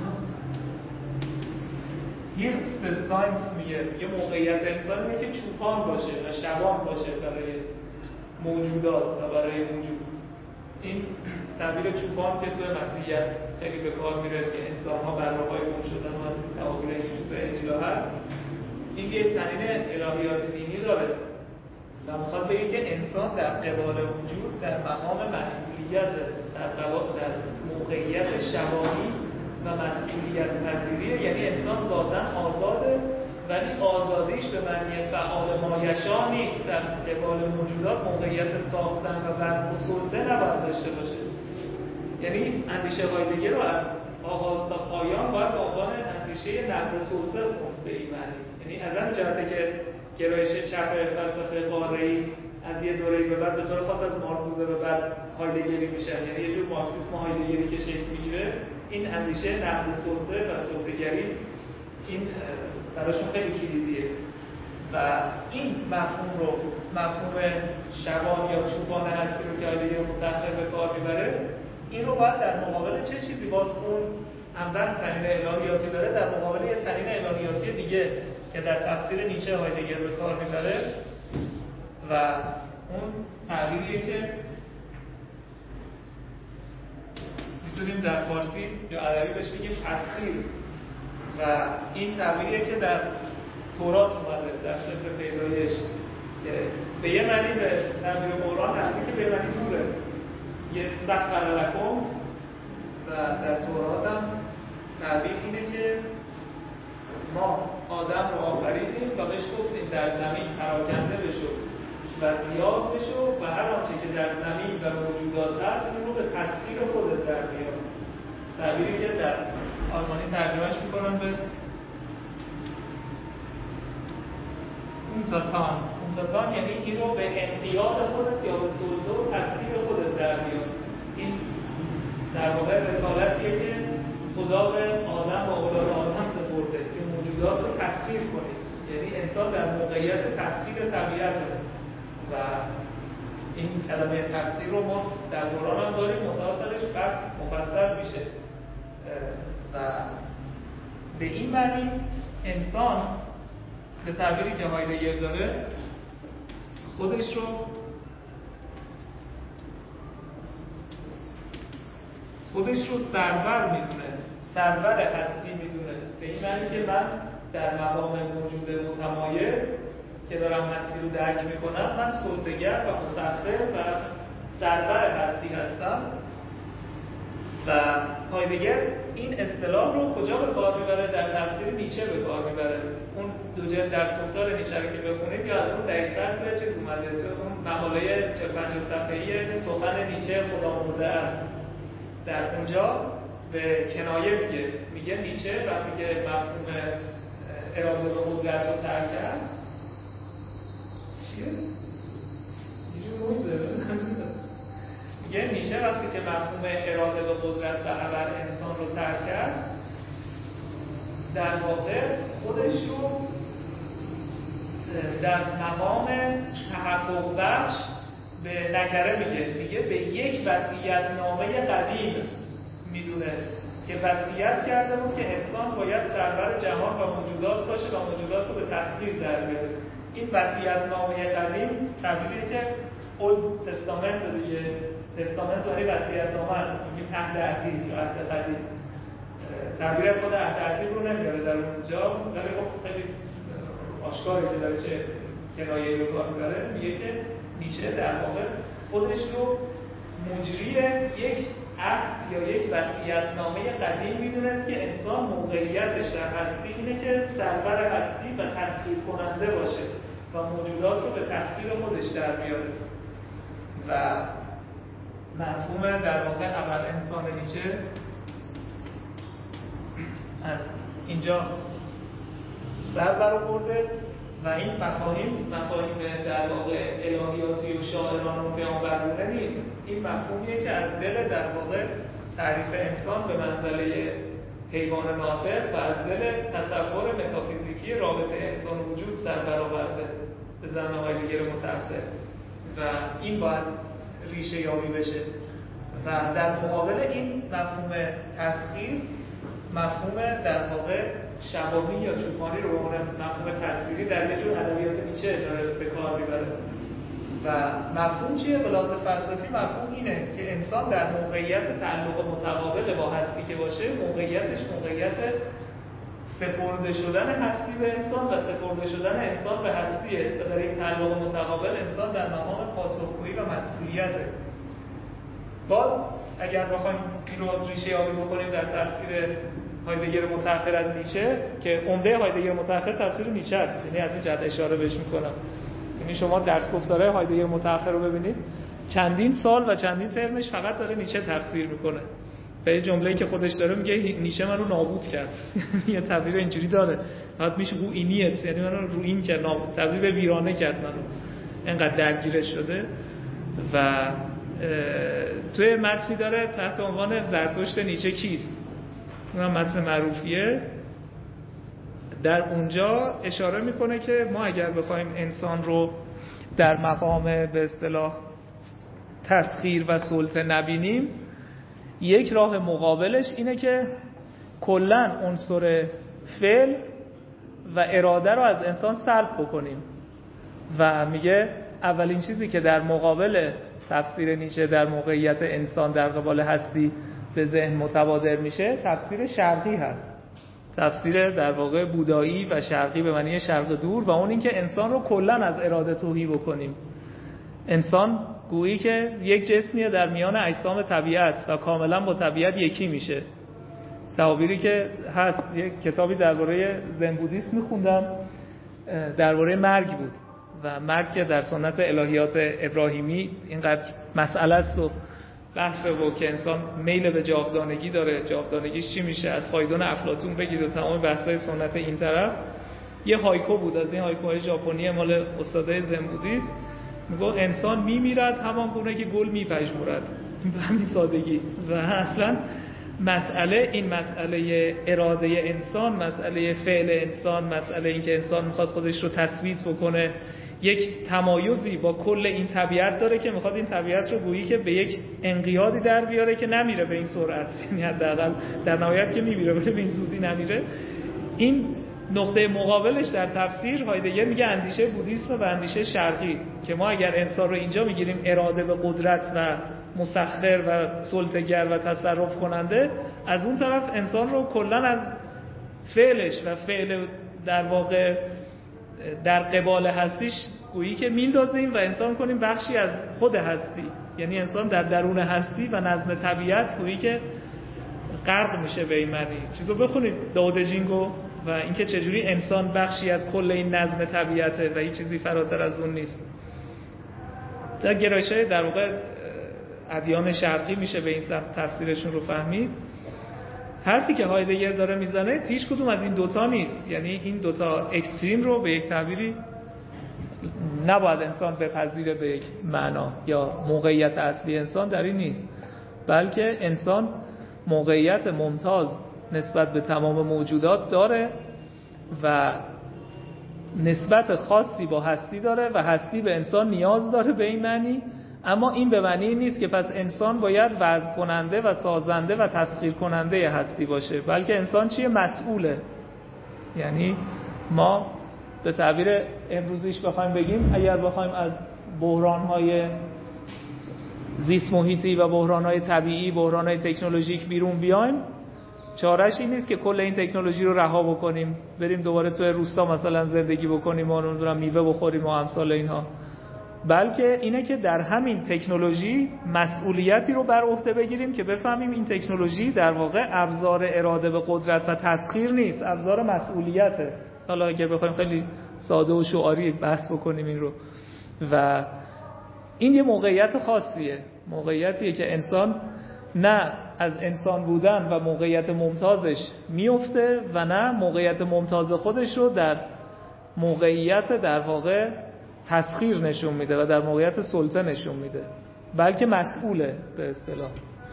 هیرت د ساینس میگه میگه موقعیت انسان اینه که چوپان باشه و شبان باشه برای موجودات و برای وجود. این تعبیر چوپان که توی مسیحیت خیلی به کار میره که انسان ها بر راههای گم شدن و از این تعابیر اینجوری توی انجیل هست. این یک تنین الهیات دینی داره و میخواد بگه که انسان در قبال وجود در مقام مسئولیت، در قبال در موقعیت شبانی و مسئولیت پذیریه. یعنی انسان ذاتاً آزاده، ولی آزادیش به معنی فعال مایشا نیست. در قبال موجودات موقعیت ساختن و وضع و سلطه نباید داشته باشه. یعنی اندیشه هایدگر رو از آغاز تا پایان باید به عنوان اندیشه نقد سلطه خوند به این معنی. یعنی از همین جهته که گرایش چپ فلسفه قاره‌ای از یه دوره‌ای به بعد به طور خاص از مارکوزه به بعد هایدگری میشن، یعنی یه جور مارکسیسم هایدگری که شکل میگیره، این اندیشه نقد سلطه و سلطه‌گری این براشون خیلی کلیدیه و این مفهوم رو، مفهوم شبان یا چوپان هستی رو که هایدگر متأخر به کار میبره، این رو باید در مقابل چه چیزی باز خوند؟ عمدن تنین الهیاتی داره، در مقابل یه تنین الهیاتی دیگه که در تفسیر نیچه هایدگر به کار میبره و اون تعبیریه که میتونیم در فارسی یا عربی بهش بگیم تسخیر و این تعبیریه که در تورات اومده در سفر پیدایش که به یه معنی به تعبیر قرآن هستی که به یه معنی دوره، یه سخر لکم و در تورات هم تعبیر اینه که ما آدم رو آفریدیم و بهش گفتیم در زمین پراکنده بشو و زیاد بشو و هر آنچه که در زمین و موجودات هست این رو به تسخیر خودت در بیار. تعبیری که در آلمانی ترجمهش میکنن به اونتاتان. اونتاتان یعنی این رو به انقیاد خودت یا به سلطه و تسخیر خودت در بیار. این در واقع رسالتیه که خدا به آدم و اولاد آدم سپرده که موجودات رو تسخیر کنه، یعنی انسان در موقعیت تسخیر طبیعته و این کلمه تسخیر رو ما در قرآن هم داریم، متأصلش بحث مفصل میشه و به این معنی انسان به تعبیری که هایدگر داره خودش رو خودش رو سرور میدونه، سرور هستی میدونه. به این معنی که من در مقام موجود متمایز که دارم هستی رو درک میکنم، من سلطه‌گر و مسخر و سرور هستی هستم. و هایدگر این اصطلاح رو کجا به کار میبره؟ در تفسیر نیچه به کار میبره. اون دو جلد در سوختار نیچه رو که بخونید یا از اون دقیق‌تر توی چیز اومده، تو اون مقاله چهل و پنج صفحه‌ای سخن نیچه خدا مرده است، در اونجا به کنایه میگه میگه نیچه وقتی که مفهوم اراده و قدرت رو ترک کرد چیه؟ یه موزه میگه نیچه وقتی که مفهوم اراده و قدرت و ابر انسان رو ترک کرد، در واقع خودش رو در مقام تحقق بخش به نکره میگه میگه به یک وصیت‌نامه قدیم میدونست که وصیت کرده بود که انسان باید سرور جهان و موجودات باشه و موجودات رو به تسخیر در بیاره. این وصیت‌نامه قدیم تعبیری که اولد تستامنت دیگه، تستامنت برای وصیت‌نامه است، میگیم عهد عتیق یا عهد قدیم. تعبیر خود عهد عتیق رو نمیاره در اونجا، ولی خب خیلی آشکاره که داره چه کنایه‌ای به کار میبره. میگه که نیچه در واقع خودش رو مجری یک عهد یا یک وصیت‌نامه قدیم میدونست که انسان موقعیتش در هستی اینه که سرور هستی و تسخیر کننده باشه و موجودات رو به تسخیر خودش در بیاره. و مفهوم در واقع ابر انسان نیچه از اینجا سر برآورده و این مفاهیم مفاهیم در واقع الهیاتی و شاعران و پیامبرانه نیست. این مفهومیه که از دل در واقع تعریف انسان به منزله حیوان ناطق و از دل تصور متافیزیکی رابطه انسان وجود سر برآورده به زعم هایدگر متأخر و این باید ریشه یابی بشه. و در مقابل این مفهوم تسخیر، مفهوم در واقع شبابی یا چوپانی رو به عنوان مفهوم تصویری در یه جور ادبیات نیچه داره به کار میبره. و مفهوم چیه؟ به لحاظ فلسفی مفهوم اینه که انسان در موقعیت تعلق متقابل با هستی که باشه، موقعیتش موقعیت سپرده شدن هستی به انسان و سپرده شدن انسان به هستیه و در این تعلق متقابل انسان در مقام پاسخگویی و مسئولیته. باز اگر بخوایم این رو ریشه یابی بکنیم در تفسیر هایدگر متأخر از نیچه که عمده هایدگر متأخر تفسیر نیچه است، یعنی از این جهت اشاره بهش میکنم. یعنی شما درس گفتاره هایدگر متأخر رو ببینید، چندین سال و چندین ترمش فقط داره نیچه تفسیر میکنه. به یه جمله‌ای که خودش داره میگه نیچه منو نابود کرد. یه تعبیر اینجوری داره. بعد میشه گو اینیت، یعنی منو رو این که نابود، تبدیل به ویرانه کرد منو. اینقدر درگیرش شده. و توی متنی داره تحت عنوان زرتشت نیچه کیست؟ اونم متن معروفیه. در اونجا اشاره میکنه که ما اگر بخوایم انسان رو در مقام به اصطلاح تسخیر و سلطه نبینیم، یک راه مقابلش اینه که کلن عنصر فعل و اراده رو از انسان سلب بکنیم. و میگه اولین چیزی که در مقابل تفسیر نیچه در موقعیت انسان در قبال هستی به ذهن متبادر میشه تفسیر شرقی هست، تفسیر در واقع بودایی و شرقی به معنی شرق دور، و اون این که انسان رو کلن از اراده تهی بکنیم. انسان گویی که یک جسمیه در میان اجسام طبیعت و کاملا با طبیعت یکی میشه. تعابیری که هست، یک کتابی درباره زن بودیسم میخوندم، درباره مرگ بود و مرگ که در سنت الهیات ابراهیمی اینقدر مسئله است و بحثه و که انسان میل به جاودانگی داره، جاودانگیش چی میشه، از فایدون افلاطون بگید و تمام بحثای سنت این طرف. یه هایکو بود از این هایکوهای ژاپنی مال استادای زن بودیسم، میگه انسان میمیرد همان گونه که گل میپژمرد. به همین سادگی. و اصلا مسئله این مسئله اراده انسان، مسئله فعل انسان، مسئله این که انسان میخواد خودش رو تثبیت بکنه، یک تمایزی با کل این طبیعت داره که میخواد این طبیعت رو گویی که به یک انقیادی در بیاره که نمیره به این سرعت، یعنی حداقل در نهایت که میمیره ولی به این زودی نمیره. این نقطه مقابلش در تفسیر هایدگر میگه اندیشه بودیسم و اندیشه شرقی، که ما اگر انسان رو اینجا میگیریم اراده به قدرت و مسخر و سلطه‌گر و تصرف کننده، از اون طرف انسان رو کلا از فعلش و فعل در واقع در قبال هستیش گویی که میندازیم و انسان کنیم بخشی از خود هستی، یعنی انسان در درون هستی و نظم طبیعت گویی که غرق میشه به این معنی. چیزو بخونید داود جینگو و اینکه چجوری انسان بخشی از کل این نظم طبیعته و هیچ چیزی فراتر از اون نیست. تا گرایش‌های در واقع ادیان شرقی میشه به این سمت تفسیرشون رو فهمید. حرفی که هایدگر داره میزنه هیچ کدوم از این دوتا نیست، یعنی این دوتا اکستریم رو به یک تعبیری نباید انسان بپذیره به یک معنا، یا موقعیت اصلی انسان در این نیست، بلکه انسان موقعیت ممتاز نسبت به تمام موجودات داره و نسبت خاصی با هستی داره و هستی به انسان نیاز داره به این معنی. اما این به معنی نیست که پس انسان باید وضع کننده و سازنده و تسخیر کننده هستی باشه، بلکه انسان چیه؟ مسئوله. یعنی ما به تعبیر امروزیش بخوایم بگیم، اگر بخوایم از بحران‌های زیست محیطی و بحران‌های طبیعی، بحران‌های تکنولوژیک بیرون بیایم، چاره‌اش این نیست که کل این تکنولوژی رو رها بکنیم بریم دوباره توی روستا مثلا زندگی بکنیم و نمیدونم میوه بخوریم و امثال اینها، بلکه اینه که در همین تکنولوژی مسئولیتی رو بر عهده بگیریم که بفهمیم این تکنولوژی در واقع ابزار اراده به قدرت و تسخیر نیست، ابزار مسئولیته. حالا اگه بخوایم خیلی ساده و شعاری بحث بکنیم این رو، و این یه موقعیت خاصیه، موقعیتیه که انسان نه از انسان بودن و موقعیت ممتازش میفته و نه موقعیت ممتاز خودش رو در موقعیت در واقع تسخیر نشون میده و در موقعیت سلطه نشون میده، بلکه مسئوله به اصطلاح.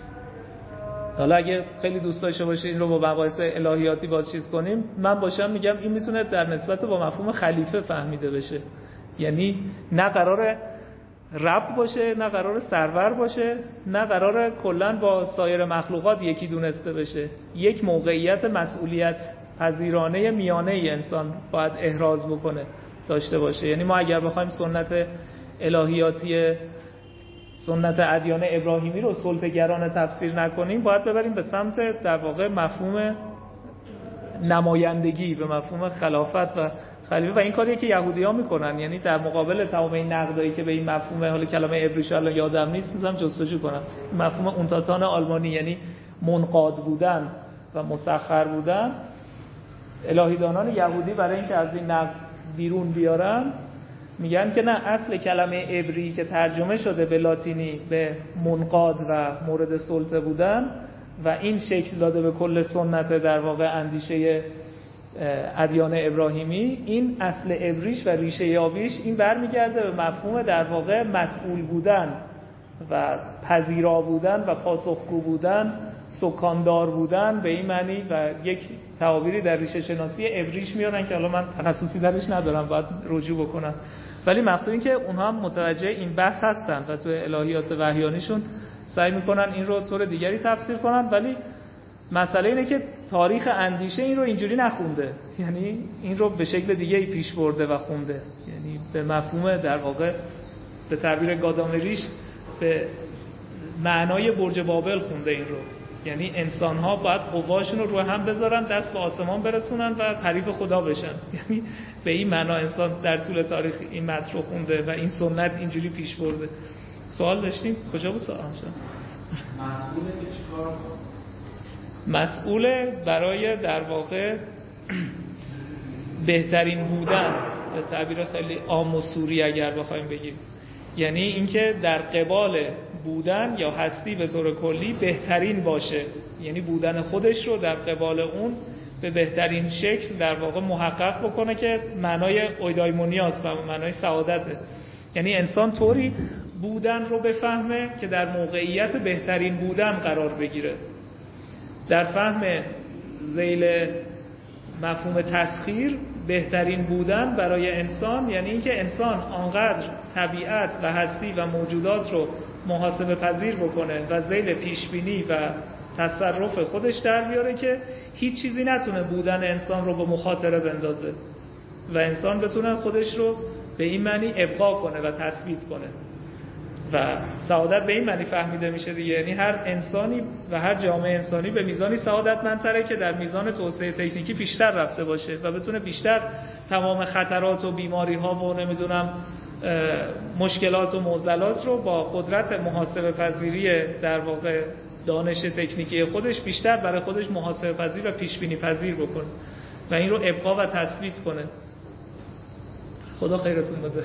حالا اگه خیلی دوست داشته باشید این رو با مباحث الهیاتی باز چیز کنیم، من باشم میگم این میتونه در نسبت با مفهوم خلیفه فهمیده بشه. یعنی نه قراره رب باشه، نه قراره سرور باشه، نه قراره کلن با سایر مخلوقات یکی دونسته بشه. یک موقعیت مسئولیت پذیرانه میانه ای انسان باید احراز بکنه، داشته باشه. یعنی ما اگر بخوایم سنت الهیاتی، سنت ادیان ابراهیمی رو سلطه‌گرانه تفسیر نکنیم، باید ببریم به سمت در واقع مفهوم نمایندگی، به مفهوم خلافت و خلیفه، و این کاریه که یهودی‌ها میکنن. یعنی در مقابل تمام این نقدایی که به این مفهوم، حالا کلمه عبریش الان یادم نیست، میذارم جستجو کنم، مفهوم اونتاتان آلمانی یعنی منقاد بودن و مسخر بودن، الهیدانان یهودی برای اینکه از این نقد بیرون بیارن میگن که نه، اصل کلمه عبری که ترجمه شده به لاتینی به منقاد و مورد سلطه بودن و این شکل داده به کل سنت در واقع اندیشه ادیان ابراهیمی، این اصل عبریش و ریشه یابیش این برمیگرده به مفهوم در واقع مسئول بودن و پذیرا بودن و پاسخگو بودن، سکاندار بودن به این معنی، و یک تعابیری در ریشه شناسی عبریش میارن که حالا من تخصصی درش ندارم، باید رجوع بکنم، ولی مقصود این که اونها هم متوجه این بحث هستن و تو الهیات وحیانیشون سعی میکنن این رو طور دیگری تفسیر کنن. ولی مسئله اینه که تاریخ اندیشه این رو اینجوری نخونده، یعنی این رو به شکل دیگه‌ای پیش برده و خونده، یعنی به مفهوم در واقع به تعبیر گادامریش به معنای برج بابل خونده این رو. یعنی انسان ها باید قواشون رو رو هم بذارن، دست به آسمان برسونن و حریف خدا بشن. یعنی به این معنا انسان در طول تاریخ این متن رو خونده و این سنت اینجوری پیش برده. سوال داشتیم؟ کجا بود سوال؟ مسئوله که چیکار کنه؟ مسئوله برای در واقع بهترین بودن، به تعبیر خیلی عام و سوری اگر بخوایم بگیم، یعنی اینکه در قبال بودن یا هستی به طور کلی بهترین باشه، یعنی بودن خودش رو در قبال اون به بهترین شکل در واقع محقق بکنه که معنای اویدایمونیاست و معنای سعادته. یعنی انسان طوری بودن رو بفهمه که در موقعیت بهترین بودن قرار بگیره. در فهم ذیل مفهوم تسخیر، بهترین بودن برای انسان یعنی اینکه انسان آنقدر طبیعت و هستی و موجودات رو محاسبه پذیر بکنه و ذیل پیشبینی و تصرف خودش در بیاره که هیچ چیزی نتونه بودن انسان رو به مخاطره بندازه و انسان بتونه خودش رو به این معنی ابقا کنه و تثبیت کنه. و سعادت به این معنی فهمیده میشه دیگه، یعنی هر انسانی و هر جامعه انسانی به میزانی سعادتمندتره که در میزان توسعه تکنیکی بیشتر رفته باشه و بتونه بیشتر تمام خطرات و بیماری ها و نمیدونم مشکلات و معضلات رو با قدرت محاسبه پذیری در واقع دانش تکنیکی خودش بیشتر برای خودش محاسبه پذیر و پیش بینی پذیر بکنه و این رو ابقا و تثبیت کنه. خدا خیرتون بده.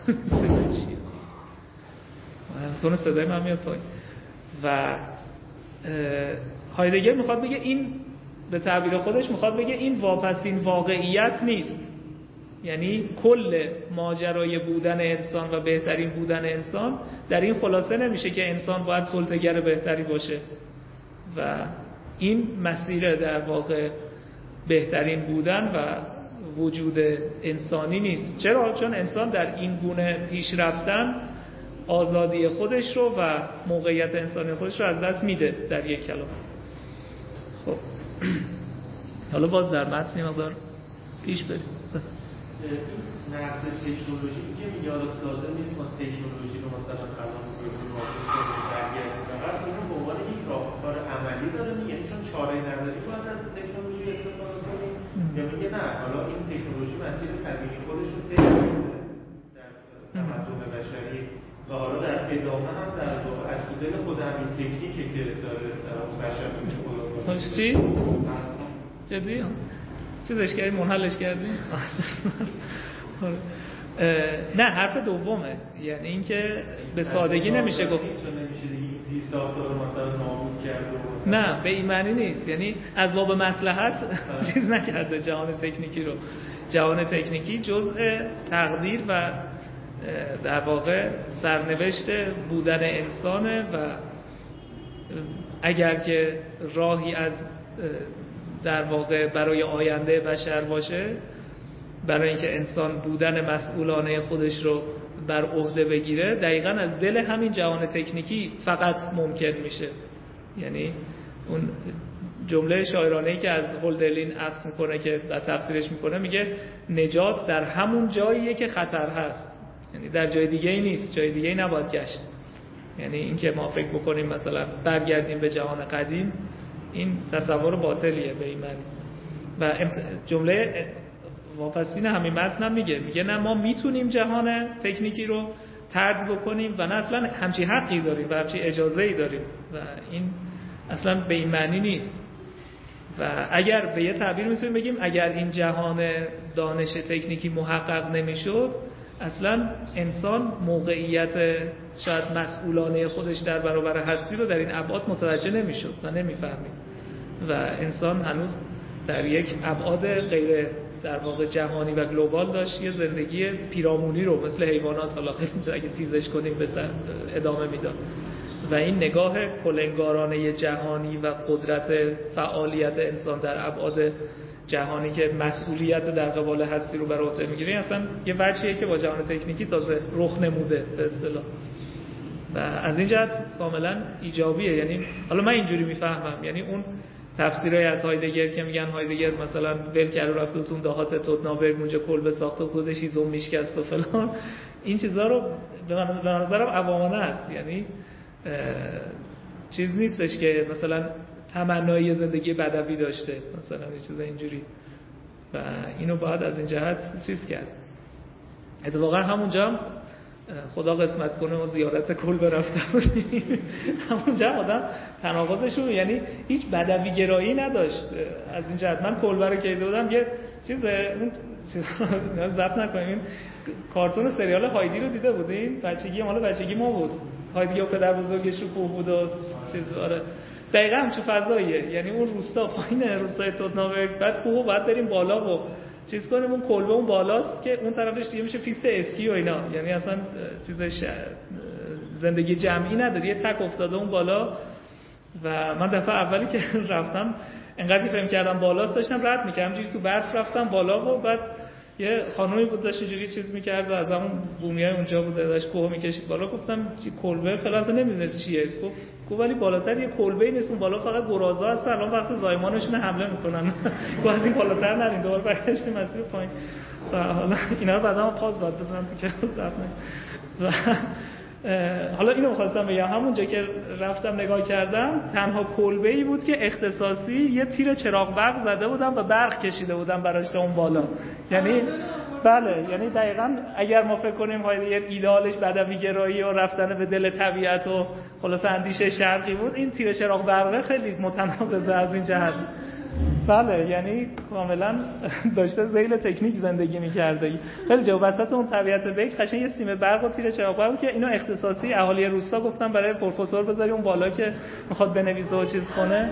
تون صدای من میاد پایین. و هایدگر میخواد بگه این به تعبیر خودش میخواد بگه این واپسین واقعیت نیست، یعنی کل ماجرای بودن انسان و بهترین بودن انسان در این خلاصه نمیشه که انسان باید سلطه‌گر بهتری باشه و این مسیر در واقع بهترین بودن و وجود انسانی نیست. چرا؟ چون انسان در این گونه پیش رفتن آزادی خودش رو و موقعیت انسانی خودش رو از دست میده در یک کلام. خب حالا باز در متن مقدار پیش بریم. نقد تکنولوژی که میگه حالا لازم نیست ما تکنولوژی رو مثلا الان بگیم واقعا برگردیم، فقط اینو به عنوان یک راهکار عملی داره میگه، یعنی چون چاره نداری باید از تکنولوژی استفاده کنیم، یا میگه نه حالا این تکنولوژی مسیر طبیعی خودش رو طی کرده در تمدن بشری و حالا در ادامه هم در واقع از دل خود همین تکنیکه که داره در واقع بشر رو میشه خدا کنه. چی؟ جدی؟ چیزش کردی؟ منحلش کردی؟ نه حرف دومه، یعنی اینکه به سادگی نمیشه گفت نمیشه دیگه این زیر ساختار مثلا نابود نه به این معنی نیست، یعنی از باب مصلحت چیز نکرده جهان تکنیکی رو. جهان تکنیکی جزء تقدیر و در واقع سرنوشت بودن انسانه و اگر که راهی از در واقع برای آینده بشر باشه، برای اینکه انسان بودن مسئولانه خودش رو بر عهده بگیره، دقیقاً از دل همین جهان تکنیکی فقط ممکن میشه. یعنی اون جمله شاعرانه‌ای که از هولدرلین اخذ میکنه که بعد تفسیرش میکنه، میگه نجات در همون جاییه که خطر هست، یعنی در جای دیگه ای نیست، جای دیگه ای نباید گشت. یعنی این که ما فکر بکنیم مثلا برگردیم به جهان قدیم، این تصور باطلیه به این معنی. و جمله واپسین همین متن هم میگه میگه نه ما میتونیم جهان تکنیکی رو طرد بکنیم و نه اصلا همچی حقی داریم و همچی اجازه‌ای داریم و این اصلا به این معنی نیست. و اگر به یه تعبیر میتونیم بگیم اگر این جهان دانش تکنیکی محقق نمیشد، اصلا انسان موقعیت شاید مسئولانه خودش در برابر هستی رو در این ابعاد متوجه نمیشد و نمیفهمید و انسان هنوز در یک ابعاد غیر در واقع جهانی و گلوبال داشت یه زندگی پیرامونی رو مثل حیوانات حالا اگه تیزش کنیم به ادامه میداد. و این نگاه کلنگارانه جهانی و قدرت فعالیت انسان در ابعاد جهانی که مسئولیت در قبال هستی رو بر عهده میگیره، اصلا یه وجهیه که با جهان تکنیکی تازه رخ نموده به اصطلاح و از این جهت کاملا ایجابیه. یعنی حالا من اینجوری میفهمم، یعنی اون تفسیرای از هایدگر که میگن هایدگر مثلا ول کرد و رفت تو دهات توتنابرگ اونجا کلبه ساخت و خودش هیزم میشکست و فلان، این چیزا رو به نظرم عوامانه است. یعنی چیز نیستش که مثلا تمنای زندگی بدوی داشته مثلا یه چیز اینجوری و اینو باید از این جهت چیز کرد. اتفاقا همونجا هم خدا قسمت کنه و زیارت کلبه رفته بودیم، همونجا هم آدم تناقضشون یعنی هیچ بدوی گرایی نداشت از این جهت. من کلبه رو که دیده بودم یه چیز اون چیزا ضبط نکنیم، کارتون سریال هایدی رو دیده بودین؟ بچگی مال بچگی ما بود، هایدی و پدر بزرگش رو کوه بود و چیز. آره دقیقاً همچون فضاییه، یعنی اون روستا پایین روستای توتنابرگ، بعد کوهو بعد بریم بالا و چیز کنیم، اون کلبه اون بالاست که اون طرفش دیگه میشه پیست اسکی و اینا، یعنی اصلا چیزش زندگی جمعی نداره، یه تک افتاده اون بالا. و من دفعه اولی که رفتم انقدر فهم کردم بالاست داشتم رد میکردم جوری تو برف رفتم بالا و بعد یه خانومی بود داشت اینجوری چیز میکرد و از همون بومیای اونجا بود داشت کوه میکشید بالا. گفتم کلبه فلاسه نمیدونست چیه، گفت گفت ولی بالاتر یه کلبه‌ای نیست، اون بالا فقط گرازا هست، الان وقت زایمانشون حمله میکنن. گفت از این بالاتر نرین. دوباره برگشتیم مسیر پایین و حالا اینا رو بعدا پاس داد بزنم تو که ضبط نشه. حالا اینو می‌خواستم بگم، همونجا که رفتم نگاه کردم تنها کلبه‌ای بود که اختصاصی یه تیر چراغ برق زده بودم و برق کشیده بودم براش تا اون بالا. یعنی بله، یعنی دقیقاً اگر ما فکر کنیم هایدگر ایدئالش بدوی گرایی و رفتن به دل طبیعت و خلاص اندیشه شرقی بود، این تیر چراغ برقه خیلی متناقضه از این جهت. بله، یعنی کاملا داشته ذیل تکنیک زندگی می‌کرده. خیلی جو وسط اون طبیعت بیک قشنگ یه سیم برق و تیر چراغ برق که اینو اختصاصی اهالی روستا گفتن برای پروفسور بذاری اون بالا که میخواد بنویسه و چیز کنه.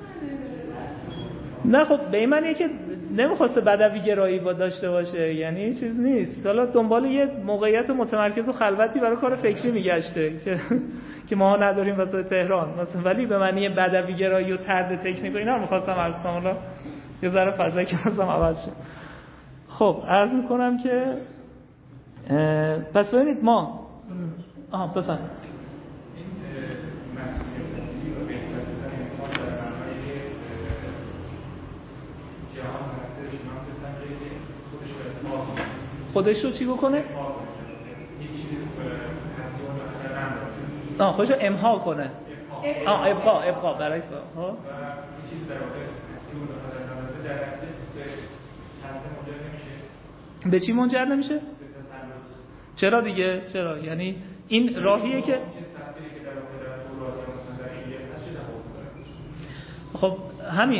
نه خب به این معنیه که نمیخواسته بدوی گرایی با داشته باشه، یعنی چیز نیست. حالا دنبال یه موقعیت متمرکز و خلوتی برای کار فکری میگشته که که ما نداریم واسه تهران مثلا، ولی به معنی بدوی گرایی و طرد تکنیک و اینا رو می‌خواستم عرض کنم. حالا یه ذره فضایی که مثلا عوض شد. خب عرض می‌کنم که پس ببینید ما آها بفهم خودش رو چی بکنه؟ آه خودش رو امحا کنه. آه ابقا ابقا برای سوال ها به چی منجر نمیشه؟ چرا دیگه؟ چرا؟ یعنی این راهیه که خب همین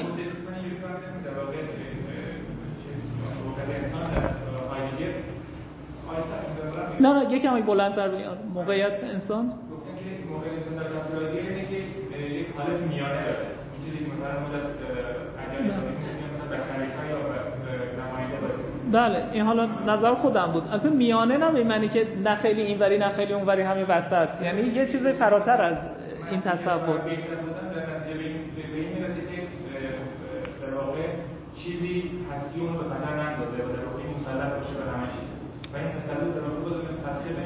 نه نه یکی کمی بلندتر بگید موقعیت انسان موقعیت انسان در تصویر اینه که یک حالت میانه بله این حالا نظر خودم بود. البته میانه نه به معنی که نه خیلی اینوری نه خیلی اونوری، همین وسط، یعنی یه چیز فراتر از این تصور. چیزی هستی اون رو به خطر نندازه و در واقع مسلط باشه به همه چیز و این تسلط در واقع باز به تفسیر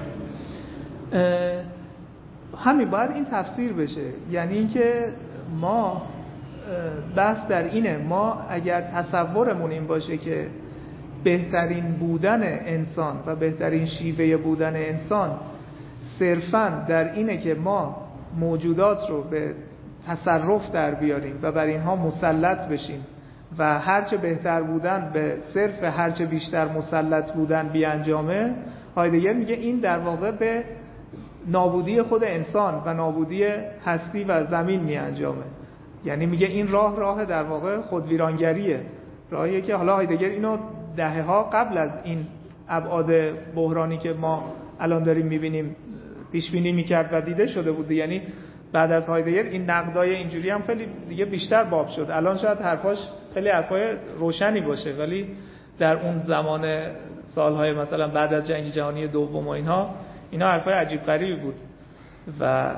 نمی‌انجامه. همین باید این تفسیر بشه، یعنی اینکه ما بحث در اینه، ما اگر تصورمون این باشه که بهترین بودن انسان و بهترین شیوه بودن انسان صرفاً در اینه که ما موجودات رو به تصرف در بیاریم و بر اینها مسلط بشیم و هرچه بهتر بودن به صرف هرچه بیشتر مسلط بودن بیانجامه، هایدگر میگه این در واقع به نابودی خود انسان و نابودی هستی و زمین میانجامه. یعنی میگه این راه راه در واقع خودویرانگریه، راهیه که حالا هایدگر اینو دهه ها قبل از این ابعاد بحرانی که ما الان داریم میبینیم پیش بینی میکرد و دیده شده بود. یعنی بعد از هایدگر این نقدای اینجوری هم خیلی دیگه بیشتر باب شد. الان شاید حرفاش خیلی حرفای روشنی باشه، ولی در اون زمان سالهای مثلا بعد از جنگ جهانی دوم و اینها اینا حرفای عجیب غریبی بود. و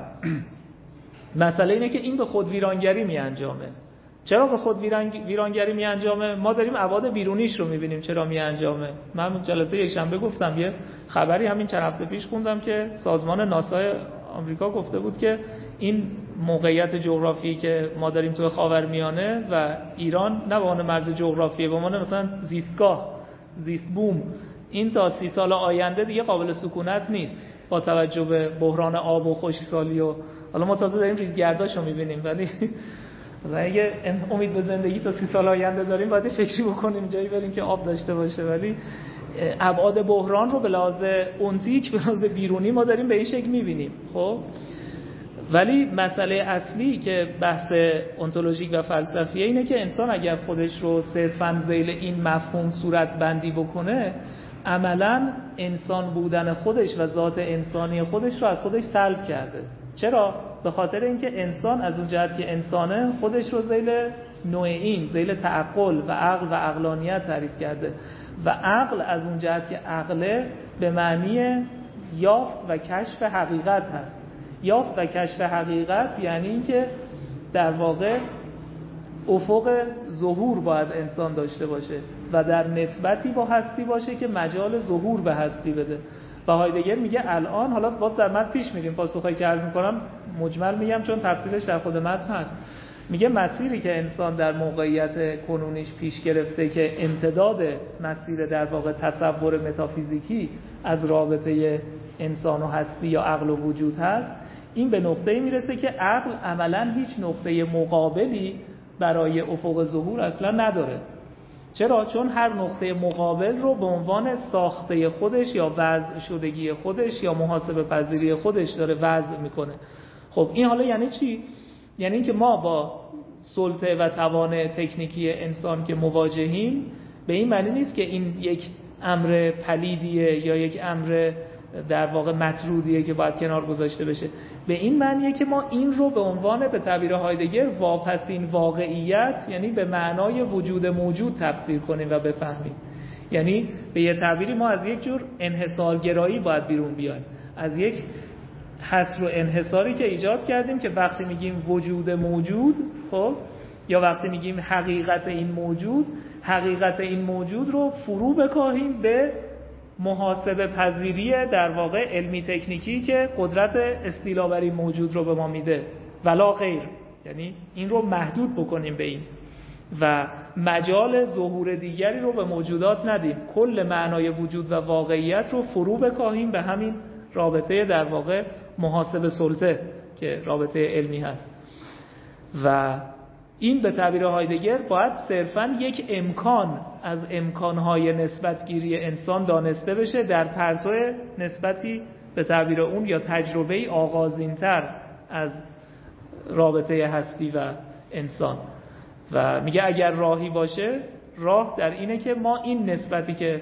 مسئله اینه که این به خود ویرانگری می انجامه. چرا به خود ویرانگری می انجامه؟ ما داریم ابعاد بیرونیش رو میبینیم چرا می انجامه. من جلسه یک شنبه گفتم، یه خبری همین چند هفته پیش خوندم که سازمان ناسا آمریکا گفته بود که این موقعیت جغرافیایی که ما داریم تو خاورمیانه و ایران نه به عنوان مرز جغرافیایی، به عنوان مثلا زیستگاه، زیست بوم، این تا سی سال آینده دیگه قابل سکونت نیست با توجه به بحران آب و خشکسالی. و حالا ما تازه داریم ریزگرداشو میبینیم، ولی مثلا اگه امید به زندگی تا سی سال آینده داریم باید فکری بکنیم جایی بریم که آب داشته باشه. ولی ابعاد بحران رو به لحاظ اونتیک، به لحاظ بیرونی ما داریم به این شکل میبینیم. خب ولی مسئله اصلی که بحث انتولوژیک و فلسفیه اینه که انسان اگر خودش رو صرفاً ذیل این مفهوم صورت بندی بکنه، عملاً انسان بودن خودش و ذات انسانی خودش رو از خودش سلب کرده. چرا؟ به خاطر اینکه انسان از اون جهت که انسانه خودش رو ذیل نوعین، ذیل تعقل و عقل و عقلانیت تعریف کرده و عقل از اون جهت که عقله به معنی یافت و کشف حقیقت هست. یافت و کشف حقیقت یعنی اینکه در واقع افق ظهور باید انسان داشته باشه و در نسبتی با هستی باشه که مجال ظهور به هستی بده. و هایدگر میگه الان، حالا باز در متن پیش میریم، پاسخی که عرض میکنم مجمل میگم چون تفصیلش در خود متن هست. میگه مسیری که انسان در موقعیت کنونیش پیش گرفته که امتداد مسیر در واقع تصور متافیزیکی از رابطه انسان و هستی یا عقل و وجود هست، این به نقطه‌ای میرسه که عقل عملاً هیچ نقطه مقابلی برای افق ظهور اصلا نداره. چرا؟ چون هر نقطه مقابل رو به عنوان ساخته خودش یا وضع شدگی خودش یا محاسبه پذیری خودش داره وضع میکنه. خب این حالا یعنی چی؟ یعنی اینکه ما با سلطه و توان تکنیکی انسان که مواجهیم، به این معنی نیست که این یک امر پلیدیه یا یک امر در واقع مطرودیه که باید کنار گذاشته بشه. به این معنیه که ما این رو به عنوان، به تعبیر هایدگر، واپسین واقعیت، یعنی به معنای وجود موجود تفسیر کنیم و بفهمیم. یعنی به یه تعبیری ما از یک جور انحصارگرایی باید بیرون بیایم، از یک حصر و انحصاری که ایجاد کردیم که وقتی میگیم وجود موجود، خب یا وقتی میگیم حقیقت این موجود، حقیقت این موجود رو فرو بکاهیم به محاسبه پذیری در واقع علمی تکنیکی که قدرت استیلا بر این موجود رو به ما میده ولا غیر. یعنی این رو محدود بکنیم به این و مجال ظهور دیگری رو به موجودات ندیم، کل معنای وجود و واقعیت رو فرو بکاهیم به همین رابطه در واقع محاسبه سلطه که رابطه علمی هست. و این به تعبیر هایدگر باید صرفاً یک امکان از امکانهای نسبتگیری انسان دانسته بشه در پرتو نسبتی به تعبیر اون یا تجربه‌ای آغازین‌تر از رابطه هستی و انسان. و میگه اگر راهی باشه، راه در اینه که ما این نسبتی که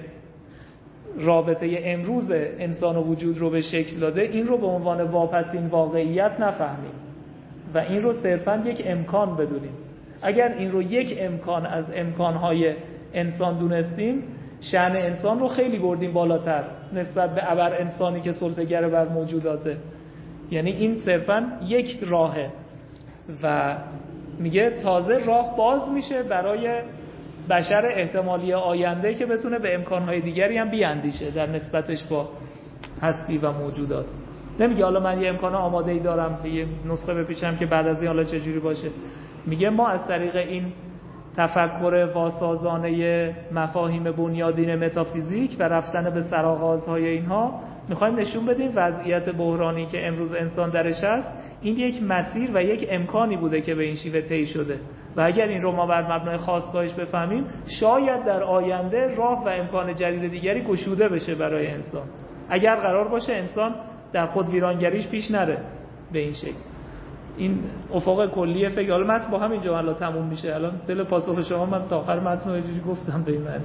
رابطه امروز انسان و وجود رو به شکل داده، این رو به عنوان واپسین واقعیت نفهمیم و این رو صرفاً یک امکان بدونیم. اگر این رو یک امکان از امکانهای انسان دونستیم، شأن انسان رو خیلی بردیم بالاتر نسبت به ابر انسانی که سلطه‌گر بر موجوداته. یعنی این صرفاً یک راهه و میگه تازه راه باز میشه برای بشر احتمالی آینده که بتونه به امکانهای دیگری هم بیاندیشه در نسبتش با هستی و موجودات. نمیگه حالا من یه امکان آماده‌ای دارم به یه نسخه بپیچم که بعد از این حالا چجوری باشه. میگه ما از طریق این تفکر واسازانه مفاهیم بنیادین متافیزیک و رفتن به سرآغازهای اینها میخوایم نشون بدیم وضعیت بحرانی که امروز انسان درش است این یک مسیر و یک امکانی بوده که به این شیوه طی شده و اگر این رو ما بر مبنای خاستگاهش بفهمیم شاید در آینده راه و امکان جدید دیگری گشوده بشه برای انسان، اگر قرار باشه انسان در خود ویرانگریش پیش نره به این شکل. این افق کلیه فکر. حالا متن با همین جملات تموم میشه. الان سل پاسخ شما من تا آخر متن رو یه جوری گفتم به این معنی.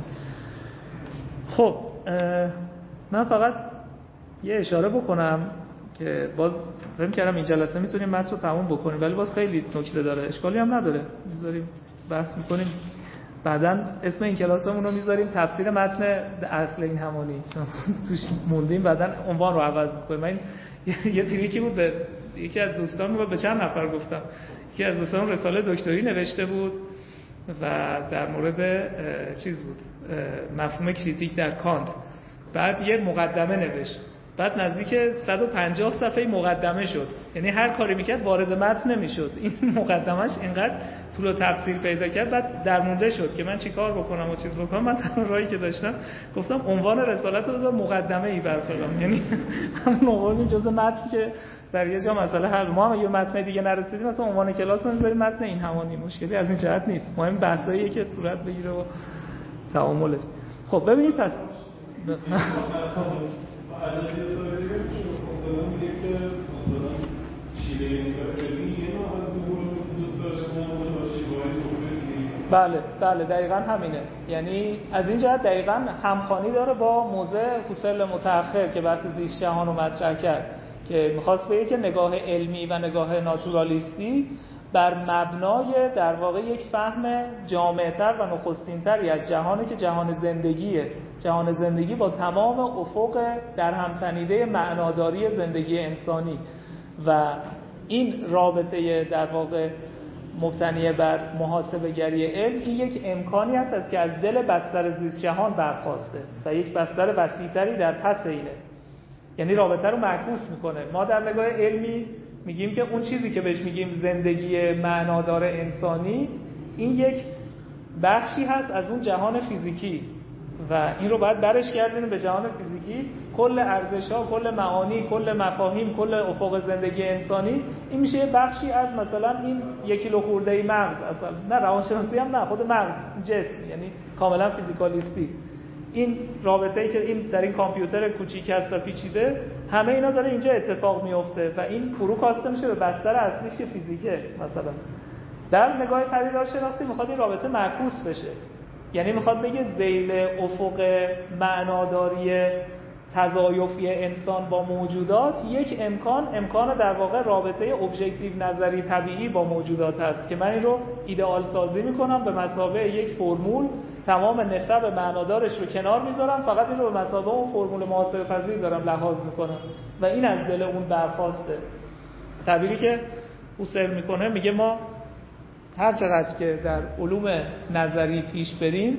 خب من فقط یه اشاره بکنم که باز فهم کردم این جلسه میتونیم متن رو تموم بکنیم ولی باز خیلی نکته داره، اشکالی هم نداره، میذاریم بحث میکنیم. بعداً اسم این کلاسمون رو میذاریم تفسیر متن اصل این همانی، چون توش موندیم بعداً عنوان رو عوض میکنیم. من یه تریکی بود به یکی از دوستان رو به چند نفر گفتم. یکی از دوستان رساله دکتری نوشته بود و در مورد چیز بود مفهوم کریتیک در کانت. بعد یه مقدمه نوشت، بعد نزدیک صد و پنجاه صفحه مقدمه شد، یعنی هر کاری میکرد وارد متن نمیشد. این مقدمش اینقدر طول و تفصیل پیدا کرد بعد درمونده شد که من چیکار بکنم و چیز بکنم. من تنها راهی که داشتم گفتم عنوان رسالت رو بذار مقدمه ای بر فلان، یعنی همون عنوان جزء متن که در یه جا مسئله حل. ما هم یه متن دیگه نرسیدیم مثلا عنوان کلاس رو میذاریم متن این همانی، مشکلی از این جهت نیست، مهم بحثاییه که صورت بگیره و تعاملش. خب ببینید پس بله بله دقیقاً همینه. یعنی از این جهت دقیقاً همخوانی داره با موضع هوسرل متأخر که بحث زیست جهان رو مطرح کرد که میخواست بگه که نگاه علمی و نگاه ناتورالیستی بر مبنای در واقع یک فهم جامع‌تر و نخستین‌تری از جهانی که جهان زندگیه، جهان زندگی با تمام افق در همتنیده معناداری زندگی انسانی و این رابطه در واقع مبتنی بر محاسبه گری علم این یک امکانی است از که از دل بستر زیست جهان برخواسته و یک بستر وسیع‌تری در پس اینه، یعنی رابطه رو معکوس میکنه. ما در نگاه علمی میگیم که اون چیزی که بهش میگیم زندگی معنادار انسانی این یک بخشی هست از اون جهان فیزیکی و این رو باید برش گردونیم به جهان فیزیکی. کل ارزش‌ها، کل معانی، کل مفاهیم، کل افق زندگی انسانی این میشه یه بخشی از مثلا این یک کیلو خورده‌ای مغز، اصلا نه روانشناسی هم نه، خود مغز جسم، یعنی کاملا فیزیکالیستی. این رابطه‌ای که این در این کامپیوتر کوچیک هست و پیچیده همه اینا داره اینجا اتفاق میفته و این فرو کاسته میشه به بستر اصلیش که فیزیکه. مثلا در نگاه پدیدارشناسی میخواد این رابطه معکوس بشه، یعنی میخواد بگه ذیل افق معناداری تضایفی انسان با موجودات یک امکان امکان در واقع رابطه ابژکتیو نظری طبیعی با موجودات هست که من این رو ایدئال سازی میکنم به مثابه یک فرمول، تمام نسب معنادارش رو کنار میذارم، فقط این رو به مثابه اون فرمول محاسبه پذیر دارم لحاظ میکنم و این از دل اون برخواسته. تعبیری که هوسرل میکنه میگه ما هر چقدر که در علوم نظری پیش بریم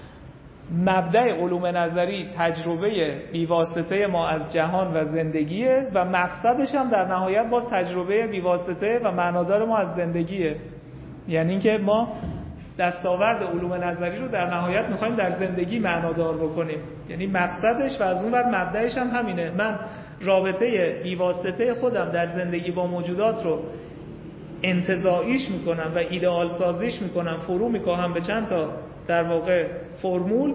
مبدأ علوم نظری تجربه بیواسطه ما از جهان و زندگیه و مقصدش هم در نهایت باز تجربه بیواسطه و معنادار ما از زندگیه. یعنی اینکه ما دستاورد علوم نظری رو در نهایت میخوایم در زندگی معنادار بکنیم، یعنی مقصدش و از اون ور مبدأش هم همینه. من رابطه بیواسطه خودم در زندگی با موجودات رو انتزاعیش میکنم و ایدئال سازیش میکنم، فرو میکاهم به چند تا در واقع فرمول.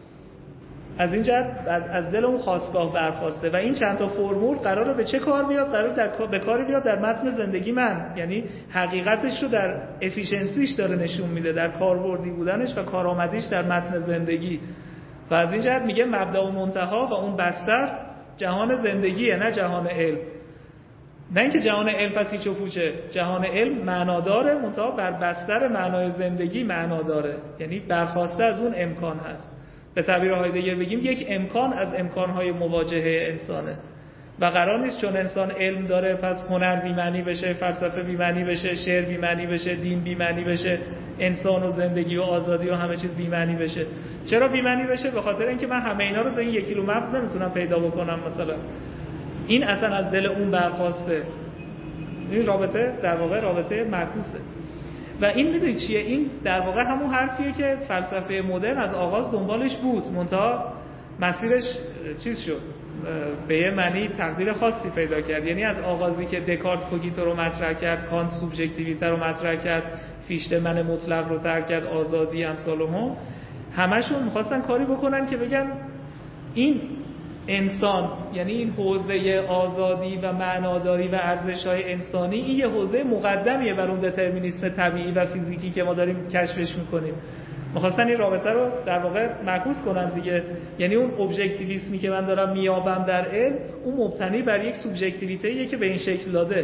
از این جهت از, از دل اون خواستگاه برخواسته و این چند تا فرمول قراره به چه کار بیاد؟ قراره در به کاری بیاد در متن زندگی من، یعنی حقیقتش رو در افیشنسیش داره نشون میده، در کاربردی بودنش و کارآمدیش در متن زندگی. و از این جهت میگه مبدأ و منتها و اون بستر جهان زندگیه، نه جهان علم. نه اینکه جهان علم پس هیچ و پوچه، جهان علم معناداره منتها بر بستر معنای زندگی معناداره، یعنی برخواسته از اون امکان هست. به تعبیر هایدگر بگیم یک امکان از امکانهای مواجهه انسانه و قرار نیست چون انسان علم داره پس هنر بی‌معنی بشه، فلسفه بی‌معنی بشه، شعر بی‌معنی بشه، دین بی‌معنی بشه، انسان و زندگی و آزادی و همه چیز بی‌معنی بشه. چرا بی‌معنی بشه؟ به خاطر اینکه من همه اینا رو تو این یک کیلو مغز نمیتونم پیدا بکنم. مثلا این اصلا از دل اون برخواسته. این رابطه در واقع رابطه معکوسه. و این میدونی چیه؟ این در واقع همون حرفیه که فلسفه مدرن از آغاز دنبالش بود، منتها مسیرش چیز شد، به یه معنی تقدیر خاصی پیدا کرد. یعنی از آغازی که دکارت کوگیتو رو مطرح کرد، کانت سوبژکتیویته رو مطرح کرد، فیشته من مطلق رو ترک کرد، آزادی امثال هم، همشون میخواستن کاری بکنن که بگن این انسان، یعنی این حوزه آزادی و معناداری و ارزش‌های انسانی، این یه حوزه مقدمیه بر اون دترمینیسم طبیعی و فیزیکی که ما داریم کشفش میکنیم. می‌خواستن این رابطه رو در واقع معکوس کنن دیگه. یعنی اون ابژکتیویسمی که من دارم میابم در علم، اون مبتنی بر یک سوبژکتیویته‌ایه که به این شکل داده.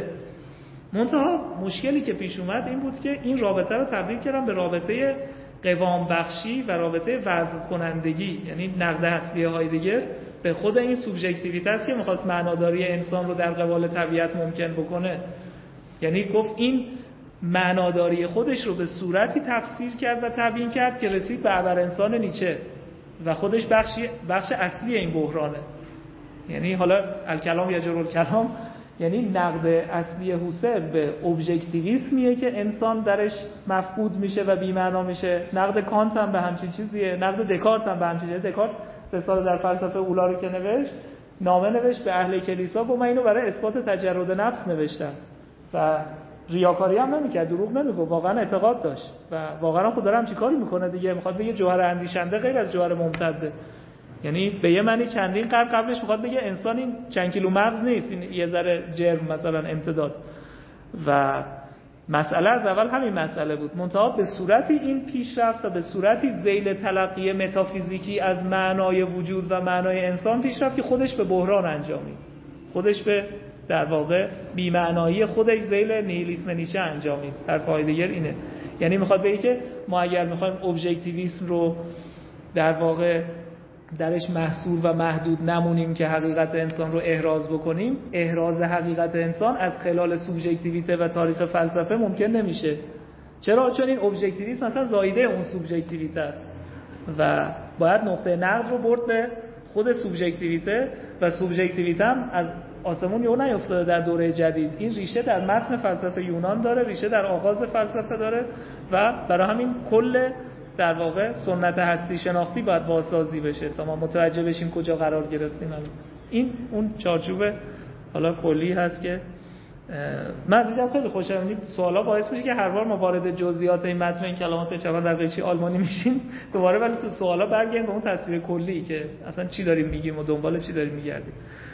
منتها مشکلی که پیش اومد این بود که این رابطه رو تبدیل کردن به رابطه قوام بخشی و رابطه وضع کنندگی. یعنی نقد اصلی هایدگر به خود این سوبژکتیویته است که می‌خواست معناداری انسان رو در قبال طبیعت ممکن بکنه. یعنی گفت این معناداری خودش رو به صورتی تفسیر کرد و تبیین کرد که رسید به ابر انسان نیچه و خودش بخشی بخش اصلی این بحرانه. یعنی حالا الکلام یجر الکلام، یعنی نقد اصلی هوسر به ابژکتیویسمیه که انسان درش مفقود میشه و بی‌معنا میشه. نقد کانت هم به همچین چیزیه، نقد دکارت هم به همچین چیزیه. دکارت رساله در فلسفه اولا رو که نوشت، نامه نوشت به اهل کلیسا، گفت من اینو برای اثبات تجرد نفس نوشتم و ریاکاری هم نمی‌کرد، دروغ نمیگفت، واقعا اعتقاد داشت و واقعا خود داره همچین کاری میکنه دیگه. میخواد بگه جوهر اندیشنده غیر از جوهر ممتده. یعنی به یه معنی چندین قرن قبلش میخواد بگه انسان این چند کیلو مغز نیست، این یه ذره جرم مثلا امتداد. و مسئله از اول همین مسئله بود، منتها به صورتی این پیشرفت و به صورتی ذیل تلقی متافیزیکی از معنای وجود و معنای انسان پیشرفت که خودش به بحران انجامید، خودش به در واقع بی‌معنایی خودش ذیل نیهیلیسم نیچه انجامید. حرف هایدگر اینه. یعنی میخواد بگه که ما اگر میخوایم ابژکتیویسم رو در واقع درش محصور و محدود نمونیم که حقیقت انسان رو احراز بکنیم، احراز حقیقت انسان از خلال سوبژکتیویته و تاریخ فلسفه ممکن نمیشه. چرا؟ چون این ابژکتیویسم مثلا زایده اون سوبژکتیویته است و باید نقطه نقد رو برد به خود سوبژکتیویته و سوبژکتیویته هم از آسمون یهو نیفتاده در دوره جدید. این ریشه در متن فلسفه یونان داره، ریشه در آغاز فلسفه داره و برای همین کل در واقع سنت هستی شناختی باید بازسازی بشه تا ما متوجه بشیم کجا قرار گرفتیم. این اون چارچوب حالا کلی هست که من ازش خیلی خوشم میاد. سوالا باعث میشه که هر بار ما وارد جزئیات این متن این کلمات چوان در قیچی آلمانی میشیم دوباره، ولی تو سوالا برگردیم به اون تصویر کلی که اصلا چی داریم میگیم و دنبال چی داریم میگردیم.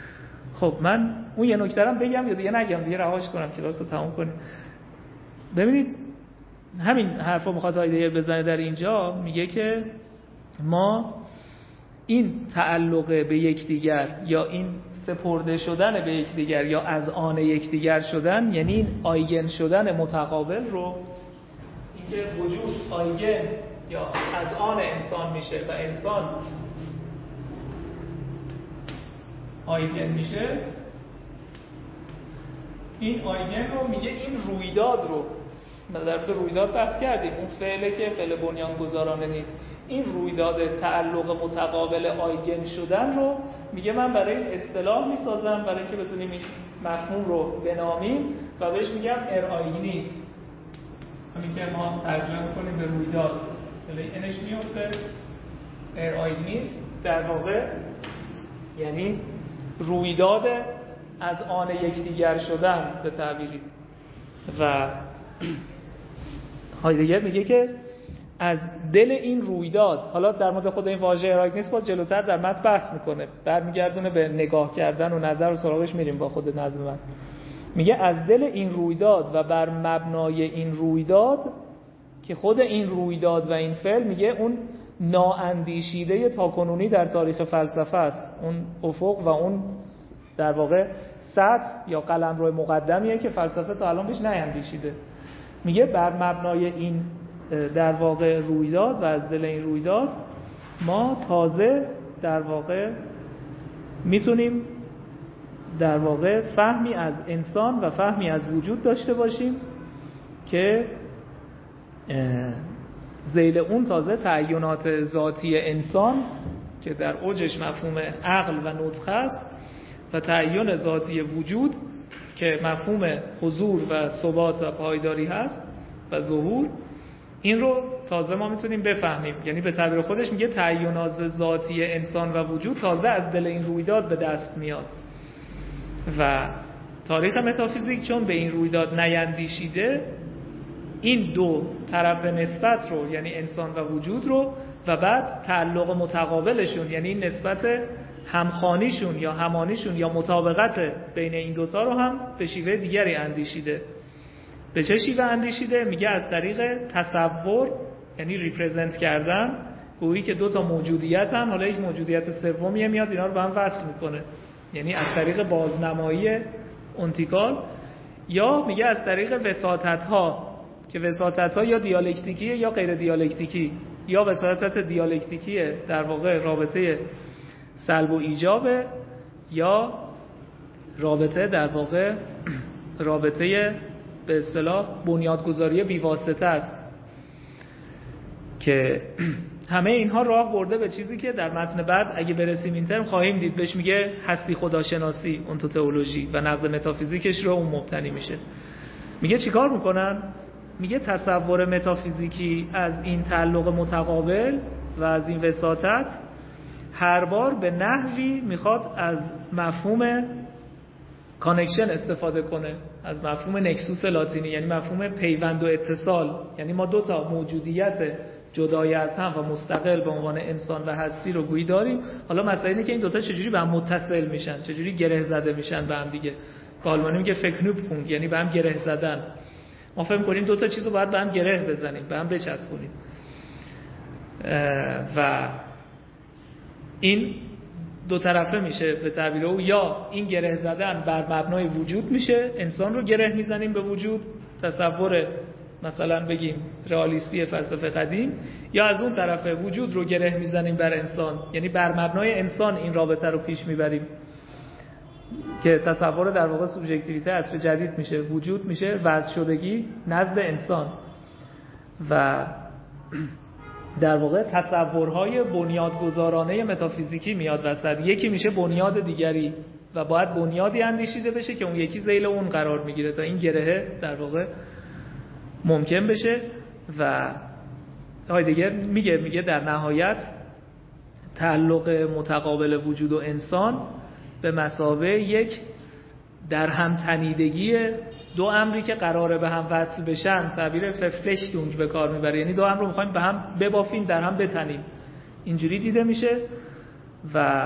خب من اون یه نکته رو بگم یا دیگه نگم، دیگه رهاش کنم کلاس رو تموم کنیم. ببینید همین حرفا میخواد هایدگر بزنه در اینجا، میگه که ما این تعلق به یکدیگر یا این سپرده شدن به یکدیگر یا از آن یکدیگر شدن، یعنی این آیگن شدن متقابل رو، اینکه وجود آیگن یا از آن انسان میشه و انسان آیگن میشه، این آیگن رو میگه این رویداد رو در مورد رویداد بحث کردیم، اون فعله که فعل بنیانگذارانه نیست، این رویداد تعلق متقابل آیگن شدن رو میگه من برای این اصطلاح میسازم برای اینکه بتونیم این مفهوم رو بنامیم و بهش میگم ارآیگنیسم. همین که ما ترجمه کنیم به رویداد ولی انش میفته ارآیگنیسم در واقع یعنی رویداد از آن یکدیگر شدن به تعبیری. و هایدگر میگه که از دل این رویداد، حالا در مورد خود این واژه ارآیگنیسم باز جلوتر در متن بحث میکنه، برمیگردونه به نگاه کردن و نظر و سراغش میریم با خود نظم من. میگه از دل این رویداد و بر مبنای این رویداد که خود این رویداد و این فعل میگه اون نااندیشیده تاکنونی در تاریخ فلسفه است، اون افق و اون در واقع سطح یا قلمرو مقدمیه که فلسفه تا الان بهش نیندیشیده. میگه بر مبنای این در واقع رویداد و از دل این رویداد ما تازه در واقع میتونیم در واقع فهمی از انسان و فهمی از وجود داشته باشیم که ذیل اون تازه تعینات ذاتی انسان که در اوجش مفهوم عقل و نطق است و تعین ذاتی وجود که مفهوم حضور و ثبات و پایداری هست و ظهور، این رو تازه ما میتونیم بفهمیم. یعنی به تعبیر خودش میگه تعینات ذاتی انسان و وجود تازه از دل این رویداد به دست میاد و تاریخ متافیزیک چون به این رویداد نیندیشیده، این دو طرف نسبت رو یعنی انسان و وجود رو و بعد تعلق متقابلشون یعنی این نسبت همخوانیشون یا همانیشون یا مطابقت بین این دوتا رو هم به شیوه دیگری اندیشیده. به چه شیوه اندیشیده؟ میگه از طریق تصور، یعنی ریپرزنت کردن، گویی که دوتا موجودیت هم، حالا یک موجودیت سومیه میاد اینا رو به هم وصل میکنه، یعنی از طریق بازنمایی اونتیکال، یا میگه از طریق وساطت ها که وساطت ها یا دیالکتیکیه یا غیر دیالکتیکی، یا وساطت دیالکتیکیه در واقع رابطه سلب و ایجابه، یا رابطه در واقع رابطه به اصطلاح بنیادگذاری بیواسطه است که همه اینها راه برده به چیزی که در متن بعد اگه برسیم این ترم خواهیم دید، بهش میگه هستی خداشناسی، اونتوتئولوژی، و نقد متافیزیکش رو اون مبتنی میشه. میگه چیکار میکنن؟ میگه تصور متافیزیکی از این تعلق متقابل و از این وساطت هر بار به نحوی میخواد از مفهوم کانکشن استفاده کنه، از مفهوم نکسوس لاتینی، یعنی مفهوم پیوند و اتصال. یعنی ما دو تا موجودیت جدای از هم و مستقل به عنوان انسان و هستی رو گویی داریم. حالا مسئله اینه که این دوتا چجوری به هم متصل میشن، چجوری گره زده میشن به هم دیگه. به آلمانی میگه فکنوپفونگ، یعنی به هم گره زدن. ما فهم کنیم دو تا چیزو باید به هم گره بزنیم، به هم بچسبونیم و این دو طرفه میشه به تعبیر او. یا این گره زدن بر مبنای وجود میشه، انسان رو گره میزنیم به وجود، تصور مثلا بگیم رئالیستی فلسفه قدیم، یا از اون طرفه وجود رو گره میزنیم بر انسان، یعنی بر مبنای انسان این رابطه رو پیش میبریم که تصور در واقع سوبژکتیویته عصر جدید میشه، وجود میشه وضع شدگی نزد انسان و در واقع تصورهای بنیادگذارانه متافیزیکی میاد وسط. یکی میشه بنیاد دیگری و باید بنیادی اندیشیده بشه که اون یکی ذیل اون قرار میگیره تا این گره در واقع ممکن بشه. و هایدگر میگه میگه در نهایت تعلق متقابل وجود و انسان به مثابه یک در هم تنیدگی دو امری که قراره به هم وصل بشن، تعبیر ففلشتونگ به کار میبره، یعنی دو امر رو میخوایم به هم ببافیم، در هم بتنیم، اینجوری دیده میشه. و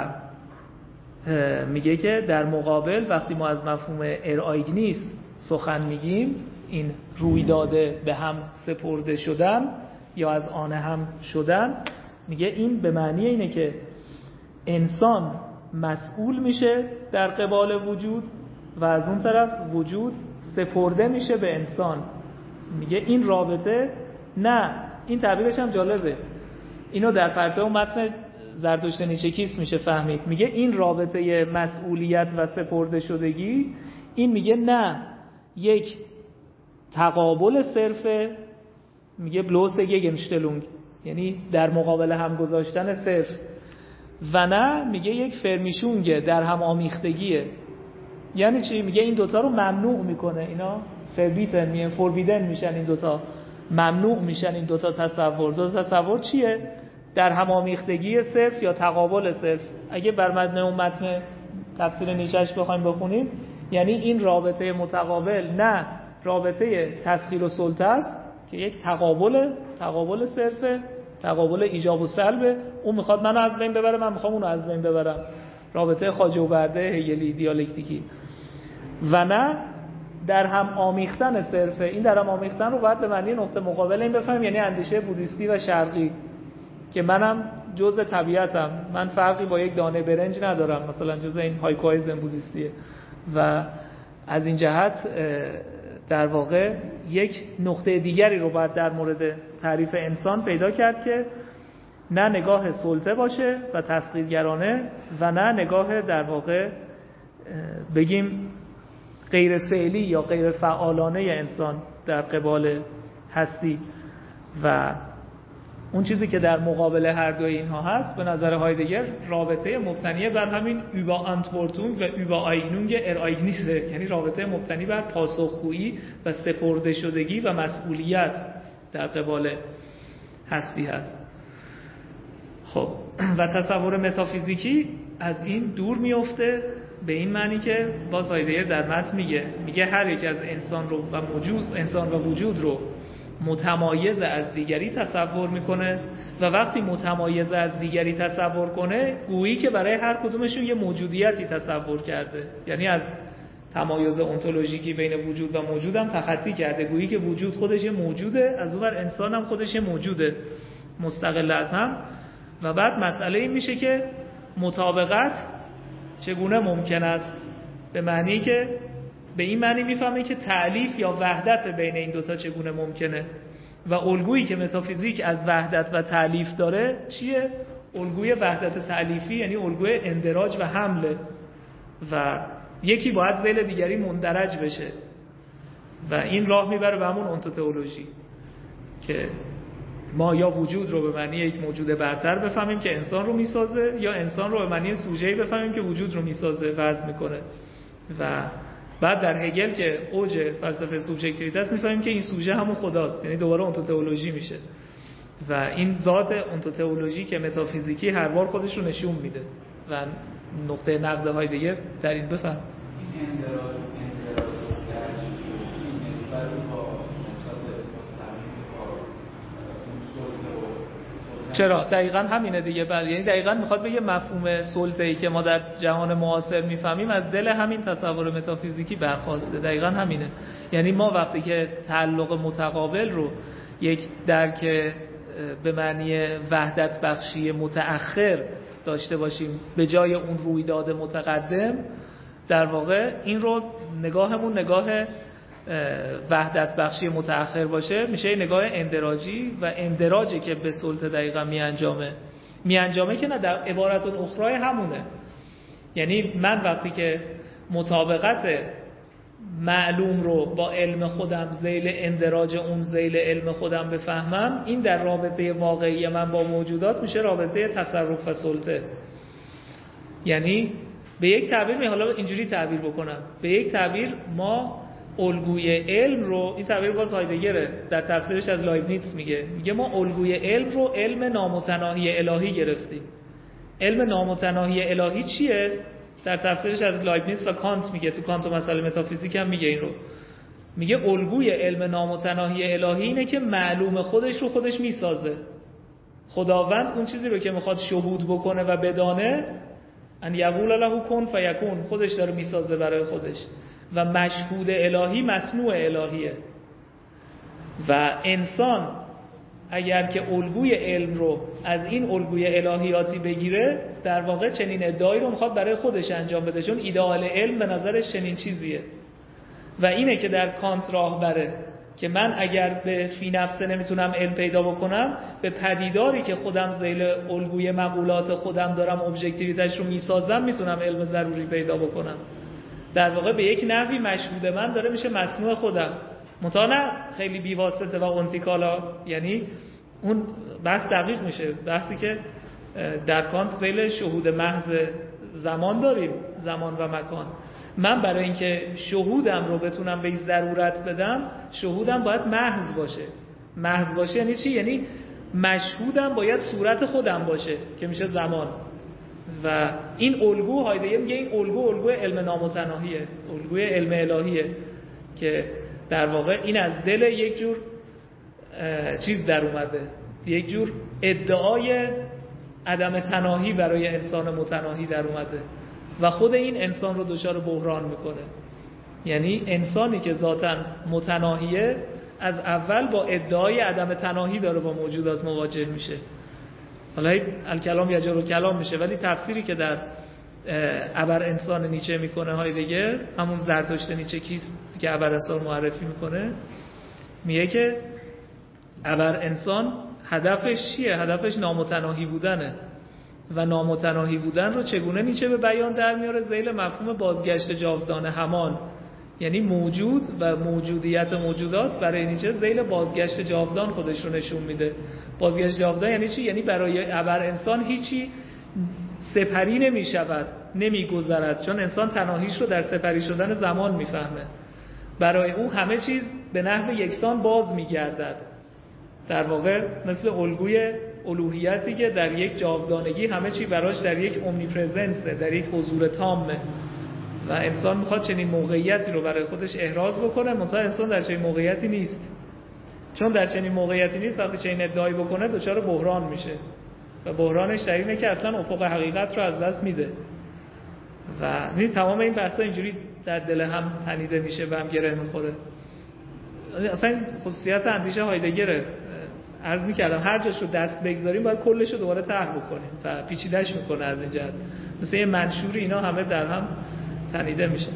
میگه که در مقابل وقتی ما از مفهوم ارایگنیس سخن میگیم، این رویداده به هم سپرده شدن یا از آن هم شدن، میگه این به معنی اینه که انسان مسئول میشه در قبال وجود و از اون طرف وجود سپرده میشه به انسان. میگه این رابطه، نه این تعبیرش هم جالبه، اینو در پرتو متن زرتشت نیچکیس میشه فهمید. میگه این رابطه مسئولیت و سپرده شدگی، این میگه نه یک تقابل صرفه، میگه بلوس گگنشتلونگ، یعنی در مقابل هم گذاشتن صرف، و نه میگه یک فرمیشونگه، در هم آمیختگیه. یعنی چی؟ میگه این دوتا رو ممنوع میکنه، اینا فربیتن میگه فوربیدن میشن، این دوتا ممنوع میشن. این دوتا تصور دو تا تصور چیه؟ در هم آمیختگی صرف یا تقابل صرف. اگه بر متن اون متن تفسیر نیچه‌اش بخوایم بخونیم، یعنی این رابطه متقابل نه رابطه تسخیر و سلطه است که یک تقابل تقابل صرفه، تقابل ایجاب و سلبه، اون میخواد منو از بین ببره، من میخوام اونو از بین ببرم، رابطه خواجه و برده هگلی دیالکتیکی. و نه در هم آمیختن صرفه. این در هم آمیختن رو باید به معنی نقطه مقابل این بفهمیم، یعنی اندیشه بودیستی و شرقی که منم جزء طبیعتم، من فرقی با یک دانه برنج ندارم، مثلا جزء این هایکوهای زن بودیستیه. و از این جهت در واقع یک نقطه دیگری رو باید در مورد تعریف انسان پیدا کرد که نه نگاه سلطه باشه و تسخیرگرانه و نه نگاه در واقع بگیم غیر فعلی یا غیر فعالانه انسان در قبال هستی. و اون چیزی که در مقابل هر دو اینها هست به نظر هایدگر رابطه مبتنی بر همین über Antwortung و über Eignung Ereignisse، یعنی رابطه مبتنی بر پاسخگویی و سپرده شدگی و مسئولیت در قبال هستی هست. خب و تصور متافیزیکی از این دور میفته به این معنی که باز هایدگر در متن میگه میگه هر یک از انسان رو و موجود انسان و وجود رو متمایز از دیگری تصور میکنه و وقتی متمایز از دیگری تصور کنه گویی که برای هر کدومشون یه موجودیتی تصور کرده، یعنی از تمایز انتولوژیکی بین وجود و موجود هم تخطی کرده، گویی که وجود خودش یه موجوده، از اونور انسان هم خودش یه موجوده مستقل از هم. و بعد مسئله این میشه که مطابقت چگونه ممکن است، به معنی که به این معنی میفهمه که تألیف یا وحدت بین این دوتا چگونه ممکنه و الگویی که متافیزیک از وحدت و تألیف داره چیه؟ الگوی وحدت تألیفی، یعنی الگوی اندراج و حمله و یکی باید ذیل دیگری مندرج بشه و این راه میبره به همون اونتوتئولوژی که ما یا وجود رو به معنی یک موجود برتر بفهمیم که انسان رو میسازه یا انسان رو به معنی سوژه‌ای بفهمیم که وجود رو میسازه وضع میکنه. و بعد در هگل که اوج فلسفه سوبژکتیویته است میفهمیم که این سوژه همون خداست، یعنی دوباره اونتوتئولوژی میشه و این ذات اونتوتئولوژی که متافیزیکی هر بار خودش رو نشون میده و نقطه نقد هایدگر در این بفهم این اندراج اندراج درجی این نسبت با نسبت مستقیم با اون سلطه و چرا دقیقاً همینه دیگه. بله یعنی دقیقاً میخواد بگه مفهوم سلطه‌ای که ما در جهان معاصر میفهمیم از دل همین تصور متافیزیکی برخواسته. دقیقاً همینه. یعنی ما وقتی که تعلق متقابل رو یک درک به معنی وحدت بخشی متأخر داشته باشیم به جای اون رویداد متقدم، در واقع این رو نگاهمون نگاه وحدت بخشی متأخر باشه میشه نگاه اندراجی و اندراجی که به سلطه دقیقا می انجامه می انجامه که نه در عبارت اخرى همونه. یعنی من وقتی که مطابقت معلوم رو با علم خودم ذیل اندراج اون ذیل علم خودم بفهمم، این در رابطه واقعی من با موجودات میشه رابطه تصرف و سلطه. یعنی به یک تعبیر می حالا اینجوری تعبیر بکنم، به یک تعبیر ما الگوی علم رو، این تعبیر باز هایدگره در تفسیرش از لایبنیتس میگه میگه ما الگوی علم رو علم نامتناهی الهی گرفتیم. علم نامتناهی الهی چیه؟ در تفسیرش از لایبنیتس و کانت میگه، تو کانت و مسائل متافیزیک هم میگه این رو، میگه الگوی علم نامتناهی الهی اینه که معلوم خودش رو خودش میسازه. خداوند اون چیزی رو که میخواد شهود بکنه و بدانه، ان یقول له کن فیکون، خودش داره میسازه برای خودش و مشهود الهی مصنوع الهیه. و انسان اگر که الگوی علم رو از این الگوی الهیاتی بگیره، در واقع چنین ادعایی رو میخواد برای خودش انجام بده، چون ایدئال علم به نظرش چنین چیزیه. و اینه که در کانت راه بره که من اگر به فی نفسه نمیتونم علم پیدا بکنم، به پدیداری که خودم ذیل الگوی مقولات خودم دارم ابژکتیویتش رو میسازم میتونم علم ضروری پیدا بکنم. در واقع به یک نحوی مشهود من داره میشه مصنوع خودم، منتها نه خیلی بیواسطه و اونتیکالا. یعنی اون بحث دقیق میشه، بحثی که در کانت ذیل شهود محض زمان داریم، زمان و مکان. من برای اینکه شهودم رو بتونم به ضرورت بدم، شهودم باید محض باشه. محض باشه یعنی چی؟ یعنی مشهودم باید صورت خودم باشه که میشه زمان. و این الگو هایدگر میگه این الگو الگو علم نامتناهیه، الگوی علم الهیه که در واقع این از دل یک جور چیز در اومده، یک جور ادعای عدم تناهی برای انسان متناهی در اومده و خود این انسان رو دچار بحران میکنه. یعنی انسانی که ذاتاً متناهیه از اول با ادعای عدم تناهی داره با موجودات مواجه میشه. حالا الکلام یجر کلام میشه، ولی تفسیری که در ابر انسان نیچه میکنه هایدگر، همون زرتشت نیچه کیست که ابر انسان معرفی میکنه، میگه که ابر انسان هدفش چیه؟ هدفش نامتناهی بودنه و نامتناهی بودن رو چگونه نیچه به بیان در میاره؟ ذیل مفهوم بازگشت جاودانه همان، یعنی موجود و موجودیت موجودات برای نیچه ذیل بازگشت جاودان خودش رو نشون میده. بازگشت جاودان یعنی چی؟ یعنی برای ابر انسان هیچی سپری نمی شود، نمی گذرد، چون انسان تناهیش رو در سپری شدن زمان میفهمه. برای او همه چیز به نحو یکسان باز میگردد، در واقع مثل الگوی الوهیتی که در یک جاودانگی همه چی براش در یک اومنیپرزنسه، در یک حضور تامه و انسان میخواد چنین موقعیتی رو برای خودش احراز بکنه، منتها انسان در چنین موقعیتی نیست. چون در چنین موقعیتی نیست، وقتی چنین ادعایی بکنه دچار بحران میشه و بحرانش در اینه که اصلا افق حقیقت رو از دست میده و این تمام این بحثا اینجوری در دل هم تنیده میشه و هم گره میخوره. اصلا خصوصیت اندیشه هایدگره، عرض میکردم هر جاش رو دست بگذاریم باید کلش رو دوباره طرح بکنیم و پیچیده‌اش میکنه از این جهت، مثل یه منشوری اینا همه در هم تنیده میشه.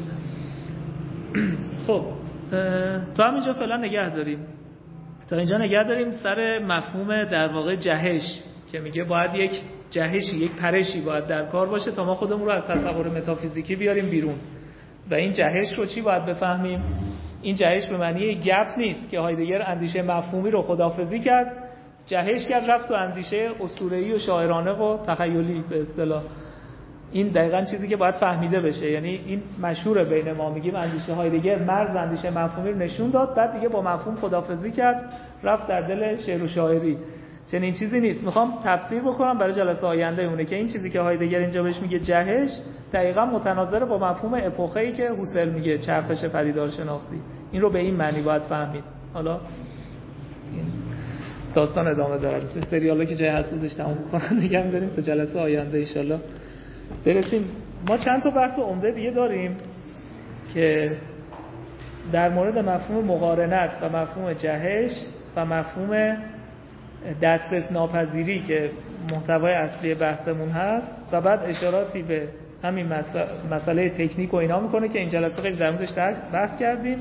خب تا همینجا فعلا نگه داریم، تا اینجا نگه داریم سر مفهوم در واقع جهش که میگه باید یک جهشی، یک پرشی باید در کار باشه تا ما خودمون رو از تصور متافیزیکی بیاریم بیرون. و این جهش رو چی باید بفهمیم؟ این جهش به معنی گپ نیست که هایدگر اندیشه مفهومی رو خداحافظی کرد، جهش کرد رفت تو اندیشه اسطوره‌ای و شاعرانه و تخیلی به اصطلاح. این دقیقاً چیزی که باید فهمیده بشه، یعنی این مشهور بین ما، میگیم اندیشه هایدگر مرز اندیشه مفهومی رو نشون داد، بعد دیگه با مفهوم خداحافظی کرد رفت در دل شعر و شاعری. چنین چیزی نیست. میخوام تفسیر بکنم برای جلسه آینده اونه که این چیزی که هایدگر اینجا بهش میگه جهش دقیقاً متناظر با مفهوم اپوخه‌ای که هوسل میگه چرخش پدیدار شناختی. این رو به این معنی باید فهمید. حالا این داستان ادامه داره، سریالی که جای حساسش تموم کنن نگه می‌داریم تا جلسه آینده ان شاءالله برسیم. ما چند تا بحث عمده دیگه داریم که در مورد مفهوم مقارنت و مفهوم جهش و مفهوم دسترس ناپذیری که محتوای اصلی بحثمون هست و بعد اشاراتی به همین مسئله, مسئله تکنیک و اینا میکنه که این جلسه خیلی در موردش بحث کردیم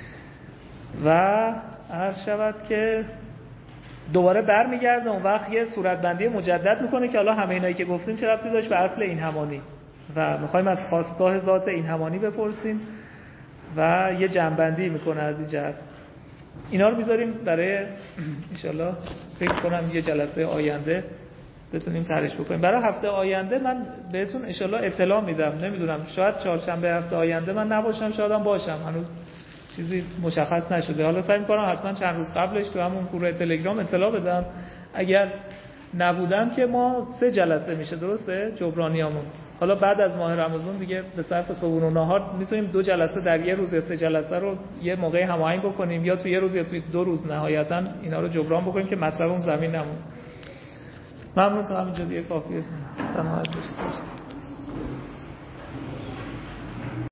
و عرض شود که دوباره برمیگرده اون وقت یه صورتبندی مجدد میکنه که حالا همه اینایی که گفتیم چه ربطی داشت به اصل این همانی و میخوایم از خاستگاه ذات این همانی بپرسیم و یه جنبندی میکنه از این جهت. اینا رو میذاریم برای انشالله فکر کنم یه جلسه آینده بتونیم طرحش بکنیم. برای هفته آینده من بهتون انشالله اطلاع میدم، نمیدونم شاید چهارشنبه هفته آینده من نباشم، شایدم باشم، هنوز چیزی مشخص نشده. حالا سعی می‌کنم حتما چند روز قبلش تو همون گروه تلگرام اطلاع بدم. اگر نبودم که ما سه جلسه میشه، درسته جبرانیامون. حالا بعد از ماه رمضان دیگه به صرف صبحونه و نهار میتونیم دو جلسه در یه روز یا سه جلسه رو یه موقع هماهنگ بکنیم یا تو یه روز یا تو دو روز نهایتا اینا رو جبران بکنیم که مطلب اون زمین نمونه. ممنون تا همینجا دیگه کافیه. سلامت باشید.